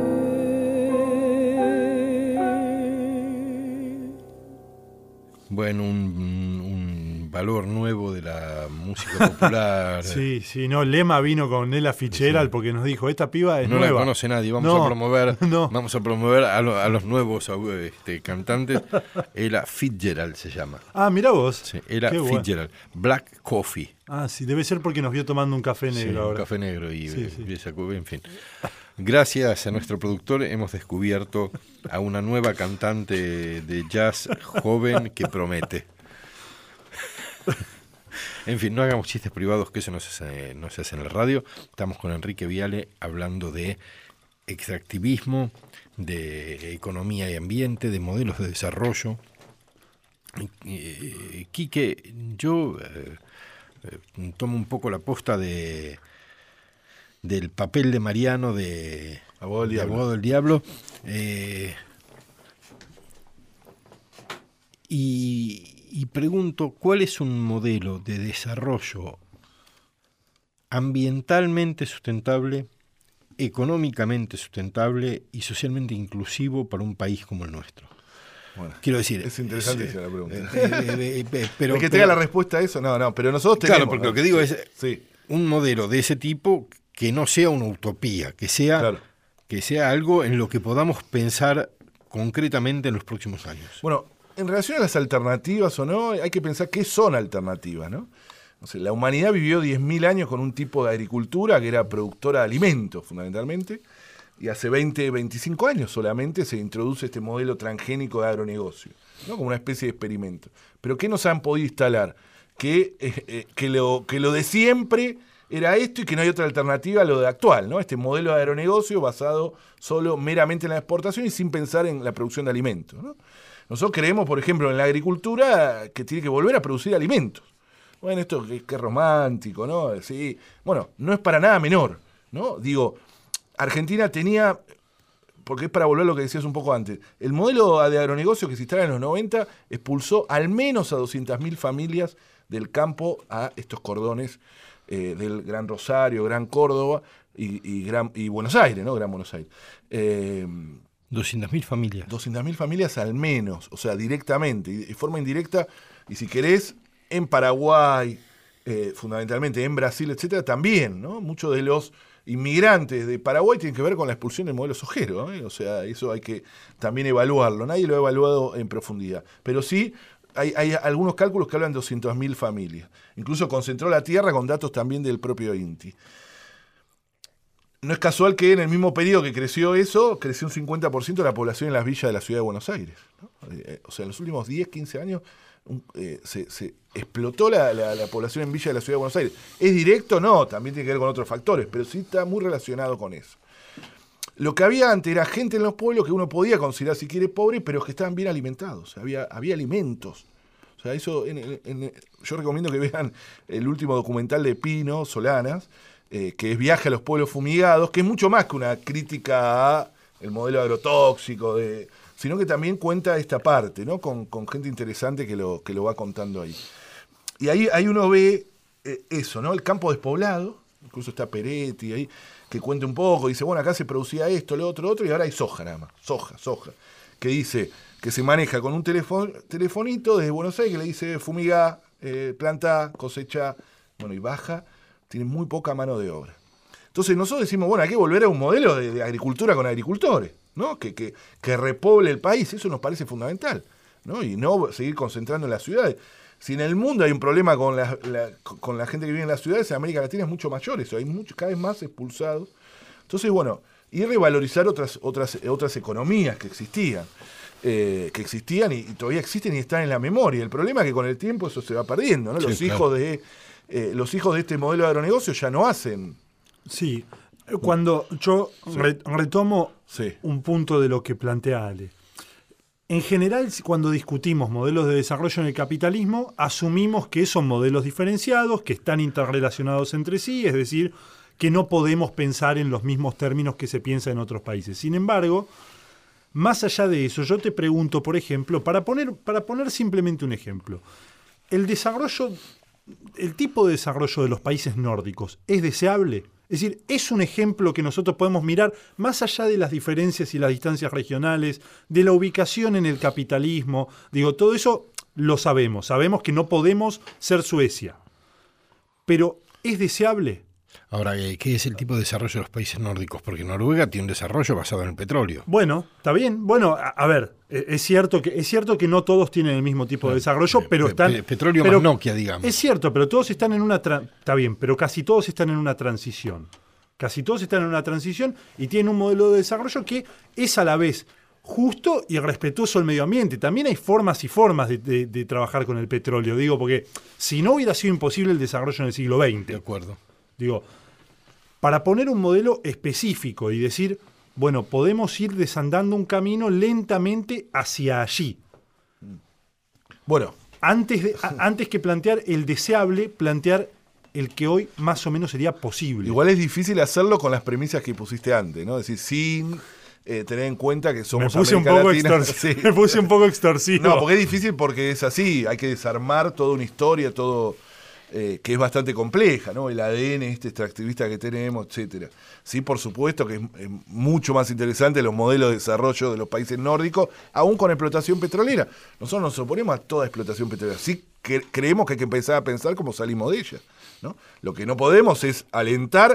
Bueno, un valor nuevo de la música popular. Sí, sí, no, Lema vino con Ella Fitzgerald porque nos dijo, esta piba es no nueva. la conoce nadie, vamos a promover a los nuevos cantantes. Ella Fitzgerald se llama. Ah, mirá vos. Sí, Ella Qué Fitzgerald, bueno. Black Coffee. Ah, sí, debe ser porque nos vio tomando un café negro Sí, ahora. un café negro y Sí. en fin. Gracias a nuestro productor hemos descubierto a una nueva cantante de jazz joven que promete. En fin, no hagamos chistes privados, que eso no se hace en la radio. Estamos con Enrique Viale hablando de extractivismo, de economía y ambiente, de modelos de desarrollo. Quique, yo tomo un poco la posta del papel de Mariano de Abogado del Diablo. Y pregunto, ¿cuál es un modelo de desarrollo ambientalmente sustentable, económicamente sustentable y socialmente inclusivo para un país como el nuestro? Bueno, quiero decir, es interesantísima la pregunta. Pero ¿el que tenga la respuesta a eso? No, pero nosotros tenemos. Claro, porque lo que digo es un modelo de ese tipo que no sea una utopía, que sea, Claro. que sea algo en lo que podamos pensar concretamente en los próximos años. Bueno, en relación a las alternativas o no, hay que pensar qué son alternativas, ¿no? O sea, la humanidad vivió 10.000 años con un tipo de agricultura que era productora de alimentos, fundamentalmente, y hace 20, 25 años solamente se introduce este modelo transgénico de agronegocio, ¿no? Como una especie de experimento. Pero ¿qué nos han podido instalar? Que lo de siempre era esto y que no hay otra alternativa a lo de actual, ¿no? Este modelo de agronegocio basado solo meramente en la exportación y sin pensar en la producción de alimentos, ¿no? Nosotros creemos, por ejemplo, en la agricultura que tiene que volver a producir alimentos. Bueno, esto que romántico, ¿no? Sí. Bueno, no es para nada menor, ¿no? Digo, Argentina tenía, porque es para volver a lo que decías un poco antes, el modelo de agronegocio que se instala en los 90 expulsó al menos a 200.000 familias del campo a estos cordones del Gran Rosario, Gran Córdoba y Buenos Aires, ¿no? Gran Buenos Aires. 200.000 familias. 200.000 familias al menos, o sea, directamente, y de forma indirecta, y si querés, en Paraguay, fundamentalmente en Brasil, etcétera, también, ¿no? Muchos de los inmigrantes de Paraguay tienen que ver con la expulsión del modelo sojero, ¿eh? O sea, eso hay que también evaluarlo. Nadie lo ha evaluado en profundidad. Pero sí, hay algunos cálculos que hablan de 200.000 familias. Incluso concentró la tierra con datos también del propio INTI. No es casual que en el mismo periodo que creció eso, creció un 50% la población en las villas de la ciudad de Buenos Aires, ¿no? O sea, en los últimos 10, 15 años se explotó la población en villas de la ciudad de Buenos Aires. ¿Es directo? No, también tiene que ver con otros factores, pero sí está muy relacionado con eso. Lo que había antes era gente en los pueblos que uno podía considerar, si quiere, pobre, pero que estaban bien alimentados. Había alimentos. O sea, eso yo recomiendo que vean el último documental de Pino Solanas, que es Viaje a los pueblos fumigados, que es mucho más que una crítica a el modelo agrotóxico, sino que también cuenta esta parte, ¿no? Con gente interesante que lo va contando ahí. Y ahí uno ve eso, ¿no? El campo despoblado, incluso está Peretti ahí, que cuenta un poco, dice, bueno, acá se producía esto, lo otro, y ahora hay soja nada más, soja, que dice que se maneja con un telefonito desde Buenos Aires que le dice fumigá, plantá, cosecha, bueno, y baja, tiene muy poca mano de obra. Entonces nosotros decimos, bueno, hay que volver a un modelo de agricultura con agricultores, ¿no? Que repoble el país, eso nos parece fundamental, ¿no? Y no seguir concentrando en las ciudades. Si en el mundo hay un problema con la gente que vive en las ciudades, en América Latina es mucho mayor eso, hay cada vez más expulsados. Entonces, bueno, y revalorizar otras economías que existían y todavía existen y están en la memoria. El problema es que con el tiempo eso se va perdiendo, ¿no? Sí, Los hijos de este modelo de agronegocio ya no hacen. Sí, cuando yo retomo Sí. un punto de lo que plantea Ale. En general, cuando discutimos modelos de desarrollo en el capitalismo, asumimos que son modelos diferenciados, que están interrelacionados entre sí, es decir, que no podemos pensar en los mismos términos que se piensa en otros países. Sin embargo, más allá de eso, yo te pregunto, por ejemplo, para poner simplemente un ejemplo, el tipo de desarrollo de los países nórdicos, ¿es deseable? Es decir, es un ejemplo que nosotros podemos mirar más allá de las diferencias y las distancias regionales, de la ubicación en el capitalismo. Digo, todo eso lo sabemos que no podemos ser Suecia. Pero, ¿es deseable? Ahora, ¿qué es el tipo de desarrollo de los países nórdicos? Porque Noruega tiene un desarrollo basado en el petróleo. Bueno, está bien. Bueno, a ver, es cierto que no todos tienen el mismo tipo de desarrollo, pero están... Petróleo más Nokia, digamos. Es cierto, pero todos están en una... Está bien, pero casi todos están en una transición. Casi todos están en una transición y tienen un modelo de desarrollo que es a la vez justo y respetuoso al medio ambiente. También hay formas y formas de trabajar con el petróleo, digo, porque si no hubiera sido imposible el desarrollo en el siglo XX. De acuerdo. Digo, para poner un modelo específico y decir, bueno, podemos ir desandando un camino lentamente hacia allí. Bueno. Antes que plantear el deseable, plantear el que hoy más o menos sería posible. Igual es difícil hacerlo con las premisas que pusiste antes, ¿no? Es decir, sin tener en cuenta que somos América Latina. Sí. Me puse un poco extorsivo. No, porque es difícil porque es así. Hay que desarmar toda una historia, todo... que es bastante compleja, ¿no? El ADN extractivista que tenemos, etcétera. Sí, por supuesto que es mucho más interesante los modelos de desarrollo de los países nórdicos, aún con explotación petrolera. Nosotros nos oponemos a toda explotación petrolera. Sí creemos que hay que empezar a pensar cómo salimos de ella, ¿no? Lo que no podemos es alentar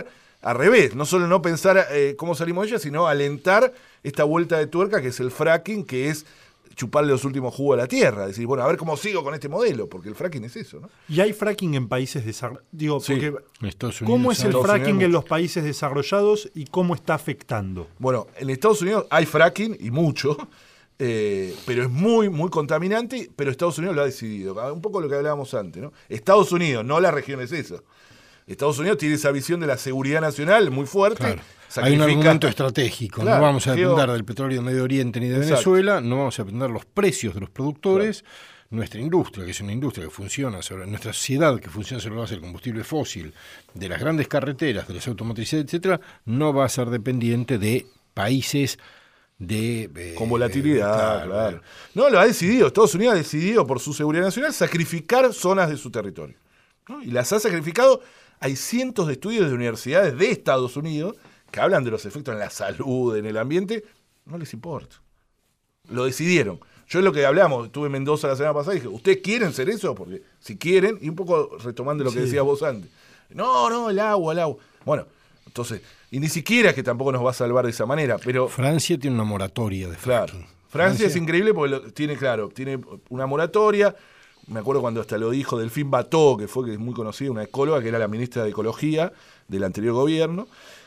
al revés, no solo no pensar cómo salimos de ella, sino alentar esta vuelta de tuerca que es el fracking, que es chuparle los últimos jugos a la tierra, decir, bueno, a ver cómo sigo con este modelo, porque el fracking es eso, ¿no? Y hay fracking en países desarrollados. Digo, Sí. porque Estados Unidos, ¿cómo es el Estados fracking Unidos. en los países desarrollados y cómo está afectando? Bueno, en Estados Unidos hay fracking y mucho, pero es muy, muy contaminante, pero Estados Unidos lo ha decidido. Un poco lo que hablábamos antes, ¿no? Estados Unidos, no la región es esa. Estados Unidos tiene esa visión de la seguridad nacional muy fuerte. Claro. Hay un argumento estratégico. Claro, no vamos a depender del petróleo de Medio Oriente ni de Exacto. Venezuela, no vamos a depender de los precios de los productores. Nuestra industria, que es una industria que funciona sobre nuestra sociedad, que funciona sobre la base del combustible fósil, de las grandes carreteras, de las automotrices, etcétera, no va a ser dependiente de países de con volatilidad, claro. No, lo ha decidido. Estados Unidos ha decidido, por su seguridad nacional, sacrificar zonas de su territorio, ¿no? Y las ha sacrificado. Hay cientos de estudios de universidades de Estados Unidos que hablan de los efectos en la salud, en el ambiente. No les importa. Lo decidieron. Yo es lo que hablamos, estuve en Mendoza la semana pasada y dije, ¿ustedes quieren hacer eso? Porque si quieren, y un poco retomando lo que decías vos antes. No, el agua. Bueno, entonces, y ni siquiera es que tampoco nos va a salvar de esa manera, pero... Francia tiene una moratoria de fracking. Claro. Francia es increíble porque tiene una moratoria. Me acuerdo cuando hasta lo dijo Delfín Bató, que es muy conocida, una ecóloga, que era la ministra de Ecología del anterior gobierno,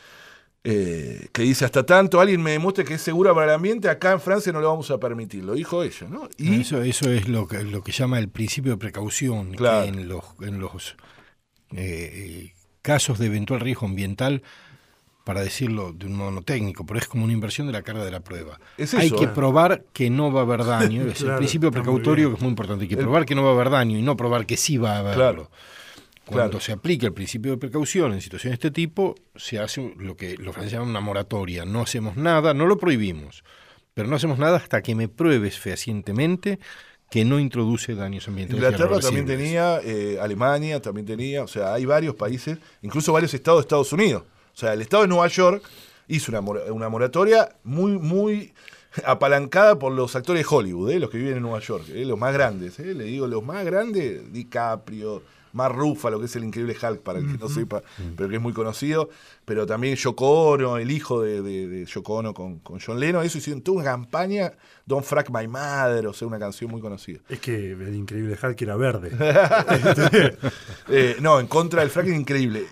que dice, hasta tanto alguien me demuestre que es segura para el ambiente, acá en Francia no lo vamos a permitir. Lo dijo ella, ¿no? Y Eso es lo que llama el principio de precaución, Claro. que en los casos de eventual riesgo ambiental, para decirlo de un modo no técnico, pero es como una inversión de la carga de la prueba. Es Hay eso, que probar que no va a haber daño, es el Claro, principio está muy precautorio bien. que es muy importante. Hay que probar que no va a haber daño y no probar que sí va a haberlo. Claro. Cuando Claro. se aplica el principio de precaución en situaciones de este tipo, se hace lo que los franceses llaman una moratoria. No hacemos nada, no lo prohibimos, pero no hacemos nada hasta que me pruebes fehacientemente que no introduce daños ambientales. Inglaterra también irreversibles. tenía, Alemania también tenía, o sea, hay varios países, incluso varios estados de Estados Unidos. O sea, el estado de Nueva York hizo una moratoria muy, muy apalancada por los actores de Hollywood, los que viven en Nueva York, los más grandes, le digo, los más grandes, DiCaprio, Mark Ruffalo, que es el increíble Hulk, para el que no sepa, pero que es muy conocido, pero también Yoko Ono, el hijo de Yoko Ono con John Lennon, eso hicieron toda una campaña, Don't Frack My Mother, o sea, una canción muy conocida. Es que el increíble Hulk era verde. No, en contra del fracking, increíble.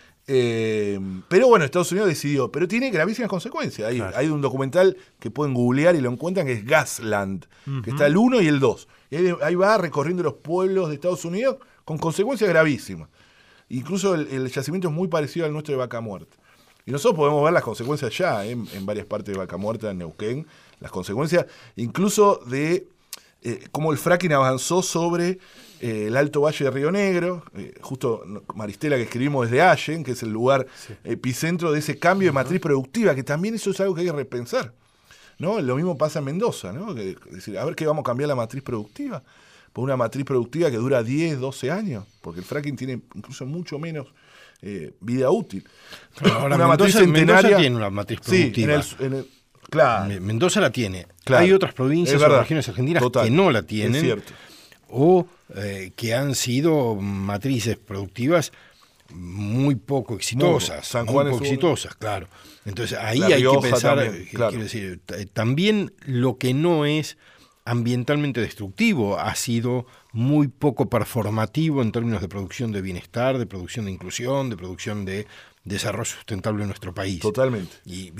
Pero bueno, Estados Unidos decidió, pero tiene gravísimas consecuencias. Hay un documental que pueden googlear y lo encuentran, que es Gasland, que está el 1 y el 2. Y ahí va recorriendo los pueblos de Estados Unidos con consecuencias gravísimas. Incluso el yacimiento es muy parecido al nuestro de Vaca Muerta. Y nosotros podemos ver las consecuencias ya en varias partes de Vaca Muerta, en Neuquén, las consecuencias incluso de cómo el fracking avanzó sobre el Alto Valle de Río Negro, justo Maristela, que escribimos desde Allen, que es el lugar epicentro de ese cambio de matriz productiva, que también eso es algo que hay que repensar, ¿no? Lo mismo pasa en Mendoza, ¿no? Es decir, a ver qué vamos a cambiar la matriz productiva, por una matriz productiva que dura 10, 12 años, porque el fracking tiene incluso mucho menos vida útil. Ahora, Una matriz Mendoza centenaria. tiene una matriz productiva. Sí, claro. Mendoza la tiene. Claro. Hay otras provincias Es o verdad. regiones argentinas Total. que no la Es tienen cierto. o que han sido matrices productivas muy poco exitosas. San muy Juan poco es exitosas, claro. Entonces ahí La hay que Rioja pensar, también, claro. quiero decir, también lo que no es ambientalmente destructivo ha sido muy poco performativo en términos de producción de bienestar, de producción de inclusión, de producción de desarrollo sustentable en nuestro país. Totalmente.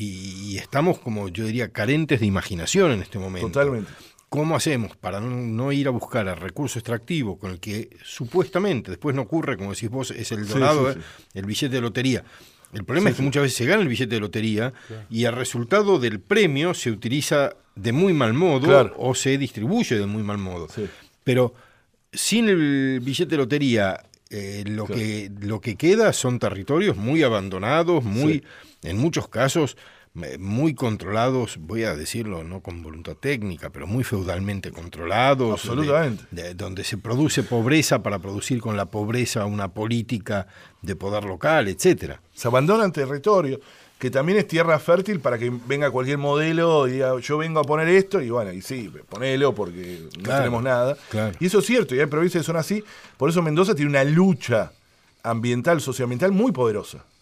Y estamos, como yo diría, carentes de imaginación en este momento. Totalmente. ¿Cómo hacemos para no ir a buscar el recurso extractivo con el que supuestamente, después no ocurre, como decís vos, es el dorado, sí. el billete de lotería? El problema es que muchas veces se gana el billete de lotería y el resultado del premio se utiliza de muy mal modo o se distribuye de muy mal modo. Sí. Pero sin el billete de lotería, lo que queda son territorios muy abandonados, en muchos casos muy controlados, voy a decirlo no con voluntad técnica, pero muy feudalmente controlados. Absolutamente. Donde se produce pobreza para producir con la pobreza una política de poder local, etcétera. Se abandonan territorios, que también es tierra fértil para que venga cualquier modelo y diga, yo vengo a poner esto, y bueno, y sí, ponelo porque no tenemos nada. Claro. Y eso es cierto, y hay provincias que son así. Por eso Mendoza tiene una lucha ambiental, socioambiental muy poderosa.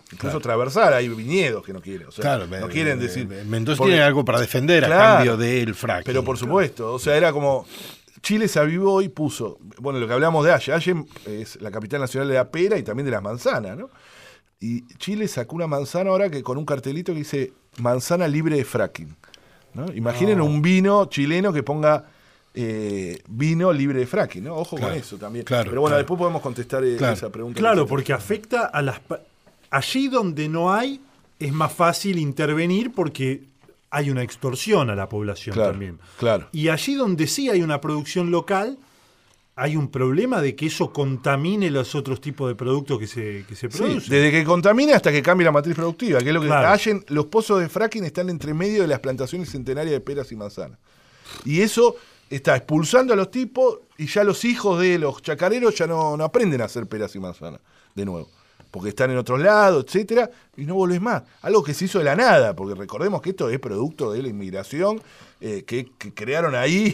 incluso traversar, hay viñedos que no quieren, o sea, no quieren decir... Mendoza tiene algo para defender a cambio del fracking. Pero por supuesto, o sea, era como... Chile se avivó y puso, bueno, lo que hablamos de Aye. Aye es la capital nacional de la pera y también de las manzanas, ¿no? Y Chile sacó una manzana ahora que con un cartelito que dice manzana libre de fracking, ¿no? Imaginen un vino chileno que ponga vino libre de fracking, ¿no? Ojo con eso también. Pero bueno, después podemos contestar esa pregunta. Claro, porque afecta a las... Allí donde no hay, es más fácil intervenir porque hay una extorsión a la población también. Claro. Y allí donde sí hay una producción local, hay un problema de que eso contamine los otros tipos de productos que se producen. Sí, desde que contamine hasta que cambie la matriz productiva, que es lo que hallen. Los pozos de fracking están entre medio de las plantaciones centenarias de peras y manzanas. Y eso está expulsando a los tipos y ya los hijos de los chacareros ya no aprenden a hacer peras y manzanas de nuevo. Porque están en otros lados, etcétera, y no volvés más. Algo que se hizo de la nada, porque recordemos que esto es producto de la inmigración que crearon ahí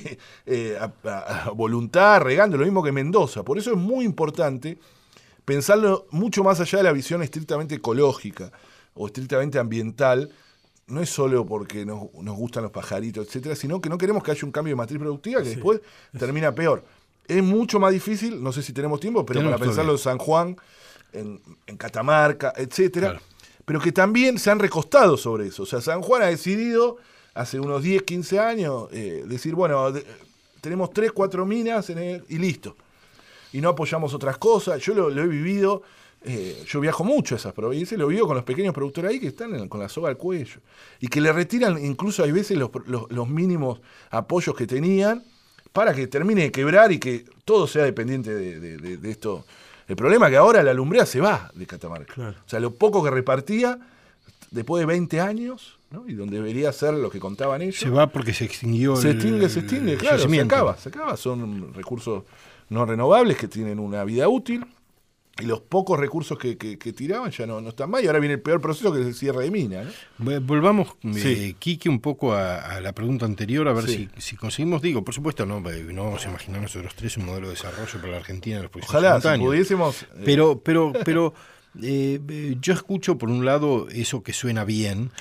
a voluntad, regando, lo mismo que Mendoza. Por eso es muy importante pensarlo mucho más allá de la visión estrictamente ecológica o estrictamente ambiental. No es solo porque nos gustan los pajaritos, etcétera, sino que no queremos que haya un cambio de matriz productiva que después termina peor. Es mucho más difícil, no sé si tenemos tiempo, pero para pensarlo en San Juan, en Catamarca, etcétera, pero que también se han recostado sobre eso. O sea, San Juan ha decidido hace unos 10, 15 años decir, bueno, tenemos 3, 4 minas y listo. Y no apoyamos otras cosas. Yo lo he vivido, yo viajo mucho a esas provincias, lo vivo con los pequeños productores ahí que están con la soga al cuello. Y que le retiran incluso hay veces los mínimos apoyos que tenían para que termine de quebrar y que todo sea dependiente de esto. El problema es que ahora la lumbrea se va de Catamarca. Claro. O sea, lo poco que repartía, después de 20 años, ¿no? Y donde debería ser lo que contaban ellos. Se va porque se extinguió se extingue, claro, se acaba. Son recursos no renovables que tienen una vida útil. Y los pocos recursos que tiraban ya no están más. Y ahora viene el peor proceso, que es el cierre de mina, ¿no? Volvamos, Quique, un poco a la pregunta anterior, a ver si conseguimos. Digo, por supuesto, no vamos a imaginar nosotros tres un modelo de desarrollo para la Argentina en los próximos 50 años. Ojalá, si pudiésemos... Pero yo escucho, por un lado, eso que suena bien,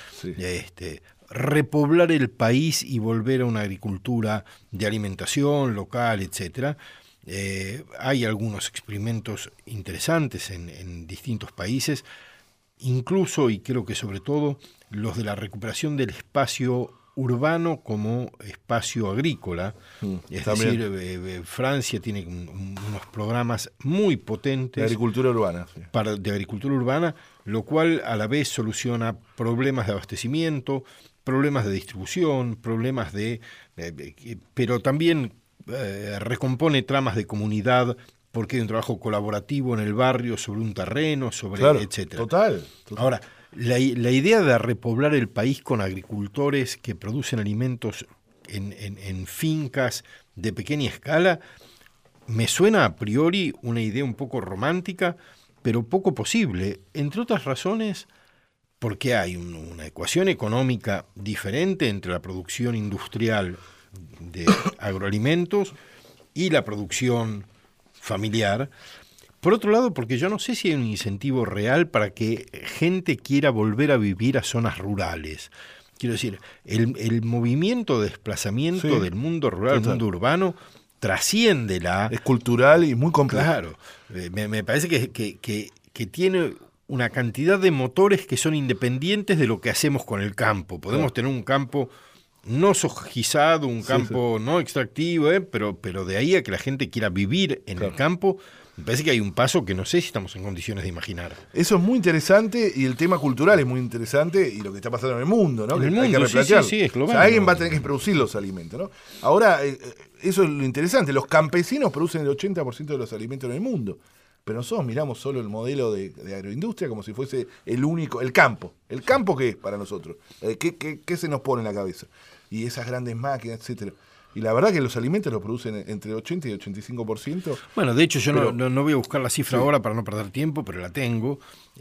repoblar el país y volver a una agricultura de alimentación local, etcétera. Hay algunos experimentos interesantes en distintos países, incluso, y creo que sobre todo, los de la recuperación del espacio urbano como espacio agrícola. Es decir, Francia tiene unos programas muy potentes de agricultura urbana, de agricultura urbana, lo cual a la vez soluciona problemas de abastecimiento, problemas de distribución, problemas pero también recompone tramas de comunidad porque hay un trabajo colaborativo en el barrio sobre un terreno, etcétera. Total. Ahora, la idea de repoblar el país con agricultores que producen alimentos en fincas de pequeña escala me suena a priori una idea un poco romántica, pero poco posible, entre otras razones porque hay una ecuación económica diferente entre la producción industrial de agroalimentos y la producción familiar. Por otro lado, porque yo no sé si hay un incentivo real para que gente quiera volver a vivir a zonas rurales. Quiero decir, el movimiento de desplazamiento del mundo rural al mundo urbano trasciende es cultural y muy complejo. Claro, me parece que tiene una cantidad de motores que son independientes de lo que hacemos con el campo. Podemos tener un campo no sojizado, un campo no extractivo, pero de ahí a que la gente quiera vivir en el campo, me parece que hay un paso que no sé si estamos en condiciones de imaginar. Eso es muy interesante y el tema cultural es muy interesante y lo que está pasando en el mundo, ¿no? En el mundo, hay que replantearlo. Sí, es global. O sea, alguien va a tener que producir los alimentos, ¿no? Ahora, eso es lo interesante, los campesinos producen el 80% de los alimentos en el mundo. Pero nosotros miramos solo el modelo de agroindustria como si fuese el único, el campo. ¿El campo qué es para nosotros? ¿Qué se nos pone en la cabeza? Y esas grandes máquinas, etcétera. Y la verdad que los alimentos los producen entre 80 y 85%. Bueno, de hecho yo no voy a buscar la cifra ahora para no perder tiempo, pero la tengo.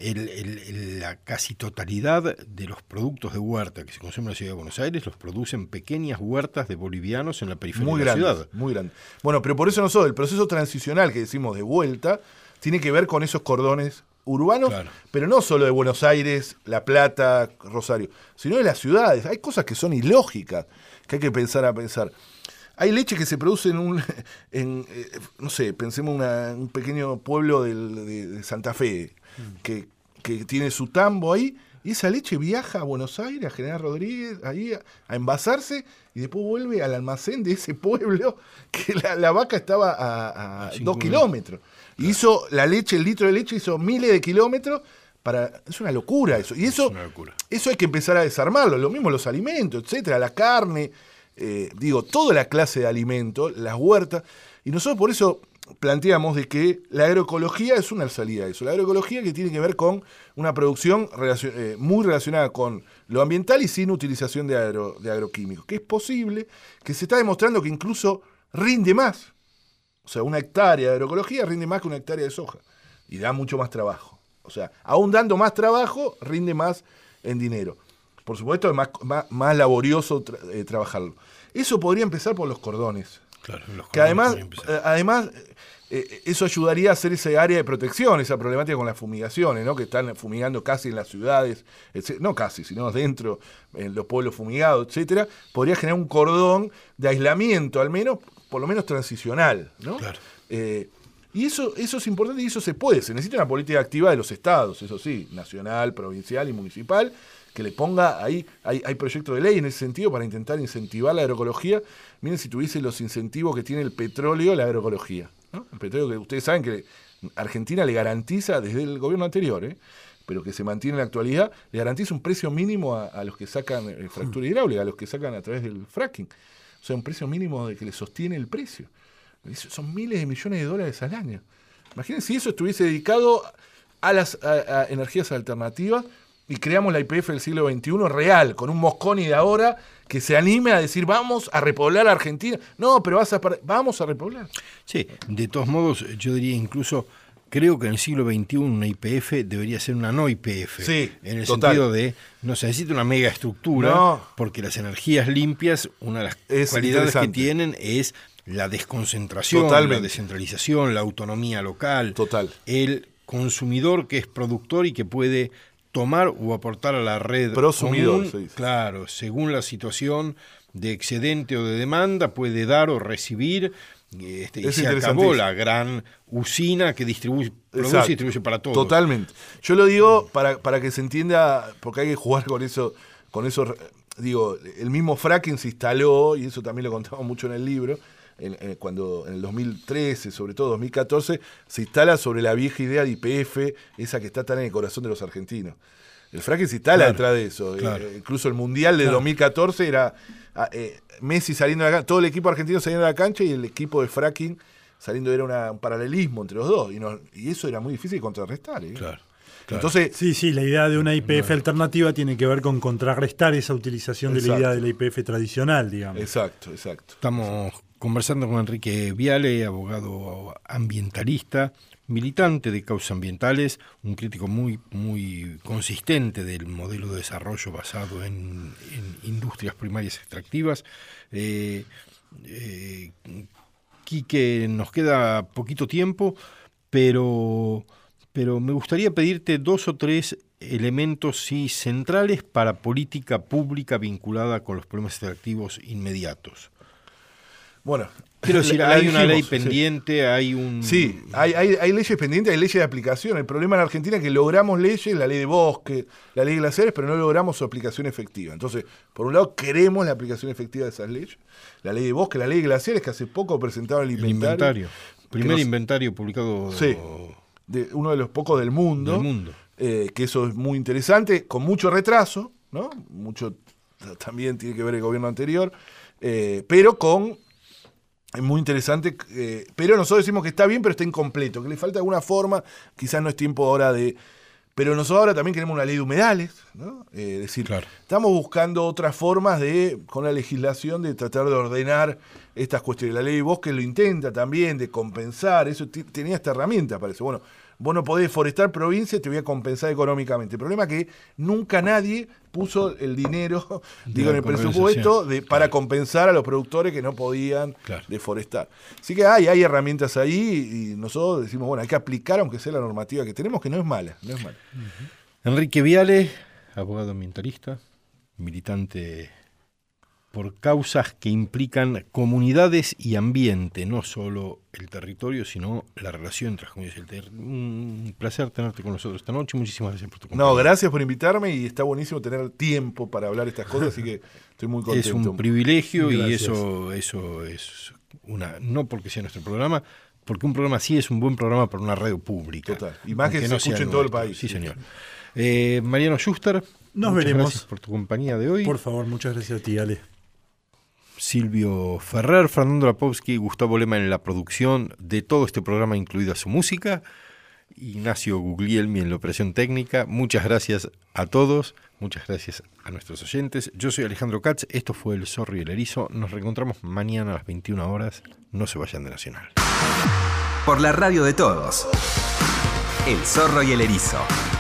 La casi totalidad de los productos de huerta que se consumen en la ciudad de Buenos Aires los producen pequeñas huertas de bolivianos en la periferia de la ciudad. Muy grande. Bueno, pero por eso nosotros, el proceso transicional que decimos de vuelta, tiene que ver con esos cordones urbanos, Claro. pero no solo de Buenos Aires, La Plata, Rosario, sino de las ciudades. Hay cosas que son ilógicas, que hay que pensar. Hay leche que se produce no sé, pensemos un pequeño pueblo de Santa Fe, que tiene su tambo ahí, y esa leche viaja a Buenos Aires, a General Rodríguez, ahí a envasarse, y después vuelve al almacén de ese pueblo, que la vaca estaba a 2 kilómetros. Y hizo el litro de leche hizo miles de kilómetros. Es una locura eso. Y eso, Es una locura. eso hay que empezar a desarmarlo. Lo mismo los alimentos, etcétera, la carne, toda la clase de alimentos, las huertas. Y nosotros por eso planteamos de que la agroecología es una salida a eso. La agroecología que tiene que ver con una producción muy relacionada con lo ambiental y sin utilización de agroquímicos. Que es posible, que se está demostrando que incluso rinde más. O sea, 1 hectárea de agroecología rinde más que 1 hectárea de soja. Y da mucho más trabajo. O sea, aún dando más trabajo, rinde más en dinero. Por supuesto, es más laborioso trabajarlo. Eso podría empezar por los cordones. Claro, Que además eso ayudaría a hacer esa área de protección, esa problemática con las fumigaciones, ¿no? Que están fumigando casi en las ciudades, no casi, sino dentro, en los pueblos fumigados, etcétera. Podría generar un cordón de aislamiento, al menos, por lo menos transicional, ¿no? Claro. Y eso es importante y eso se puede. Se necesita una política activa de los estados, eso sí, nacional, provincial y municipal, que le ponga ahí, hay proyectos de ley en ese sentido para intentar incentivar la agroecología. Miren si tuviese los incentivos que tiene el petróleo, la agroecología, ¿no? El petróleo que ustedes saben que Argentina le garantiza desde el gobierno anterior, pero que se mantiene en la actualidad, le garantiza un precio mínimo a los que sacan fractura hidráulica, a los que sacan a través del fracking. O sea, un precio mínimo de que le sostiene el precio. Son miles de millones de dólares al año. Imagínense si eso estuviese dedicado a las energías alternativas y creamos la YPF del siglo XXI real, con un Mosconi de ahora que se anime a decir vamos a repoblar a Argentina. No, pero vamos a repoblar. Sí, de todos modos, yo diría incluso, creo que en el siglo XXI una YPF debería ser una no YPF. Sí, en el total. sentido de, no se necesita una mega estructura, No. porque las energías limpias, una de las Es cualidades que interesante. tienen es la desconcentración, Totalmente. la descentralización, la autonomía local. Total. El consumidor que es productor y que puede tomar o aportar a la red Prosumidor, común, se dice. claro, según la situación de excedente o de demanda, puede dar o recibir, y se interesantísimo. acabó la gran usina que produce Exacto. y distribuye para todos. Totalmente. Yo lo digo para que se entienda, porque hay que jugar con eso, digo, el mismo fracking se instaló, y eso también lo contamos mucho en el libro, cuando en el 2013, sobre todo 2014, se instala sobre la vieja idea de YPF, esa que está tan en el corazón de los argentinos. El fracking se instala Claro, detrás de eso. claro. Incluso el Mundial de 2014 era Messi saliendo de la cancha, todo el equipo argentino saliendo de la cancha y el equipo de fracking saliendo, era un paralelismo entre los dos. Y eso era muy difícil de contrarrestar. Claro. Entonces, Sí, la idea de una YPF alternativa tiene que ver con contrarrestar esa utilización de la Exacto. idea de la YPF tradicional, digamos. exacto. Estamos conversando con Enrique Viale, abogado ambientalista, militante de causas ambientales, un crítico muy, muy consistente del modelo de desarrollo basado en industrias primarias extractivas. Quique, nos queda poquito tiempo, pero me gustaría pedirte 2 o 3 elementos centrales para política pública vinculada con los problemas extractivos inmediatos. Bueno, Quiero decir, la hay una ley dijimos, sí. pendiente, hay un... Sí, hay leyes pendientes, hay leyes de aplicación. El problema en Argentina es que logramos leyes, la ley de bosque, la ley de glaciares, pero no logramos su aplicación efectiva. Entonces, por un lado, queremos la aplicación efectiva de esas leyes. La ley de bosque, la ley de glaciares, que hace poco presentaron el inventario. Primer inventario publicado Sí, de uno de los pocos del mundo. del mundo. Que eso es muy interesante, con mucho retraso, ¿no? Mucho también tiene que ver el gobierno anterior, pero es muy interesante, pero nosotros decimos que está bien, pero está incompleto, que le falta alguna forma, quizás no es tiempo ahora de... Pero nosotros ahora también queremos una ley de humedales, ¿no? Es decir, Claro. estamos buscando otras formas con la legislación, de tratar de ordenar estas cuestiones. La ley de bosque lo intenta también, de compensar, eso tenía esta herramienta, parece. Bueno, vos no podés deforestar provincias, te voy a compensar económicamente. El problema es que nunca nadie puso el dinero, en el presupuesto para compensar a los productores que no podían deforestar. Así que hay herramientas ahí y nosotros decimos, bueno, hay que aplicar aunque sea la normativa que tenemos, que no es mala. Enrique Viale, abogado ambientalista, militante por causas que implican comunidades y ambiente, no solo el territorio, sino la relación entre las comunidades. Un placer tenerte con nosotros esta noche. Muchísimas gracias por tu compañía. No, gracias por invitarme y está buenísimo tener tiempo para hablar estas cosas, así que estoy muy contento. Es un privilegio y eso es no porque sea nuestro programa, porque un programa así es un buen programa para una radio pública. Total. Y más que se escuche en todo el país. Sí, señor. Mariano Schuster, nos veremos. Gracias por tu compañía de hoy. Por favor, muchas gracias a ti, Ale. Silvio Ferrer, Fernando Lapowski y Gustavo Lema en la producción de todo este programa, incluida su música. Ignacio Guglielmi en la operación técnica. Muchas gracias a todos, muchas gracias a nuestros oyentes. Yo soy Alejandro Katz, esto fue El Zorro y el Erizo. Nos reencontramos mañana a las 21 horas. No se vayan de Nacional. Por la radio de todos. El Zorro y el Erizo.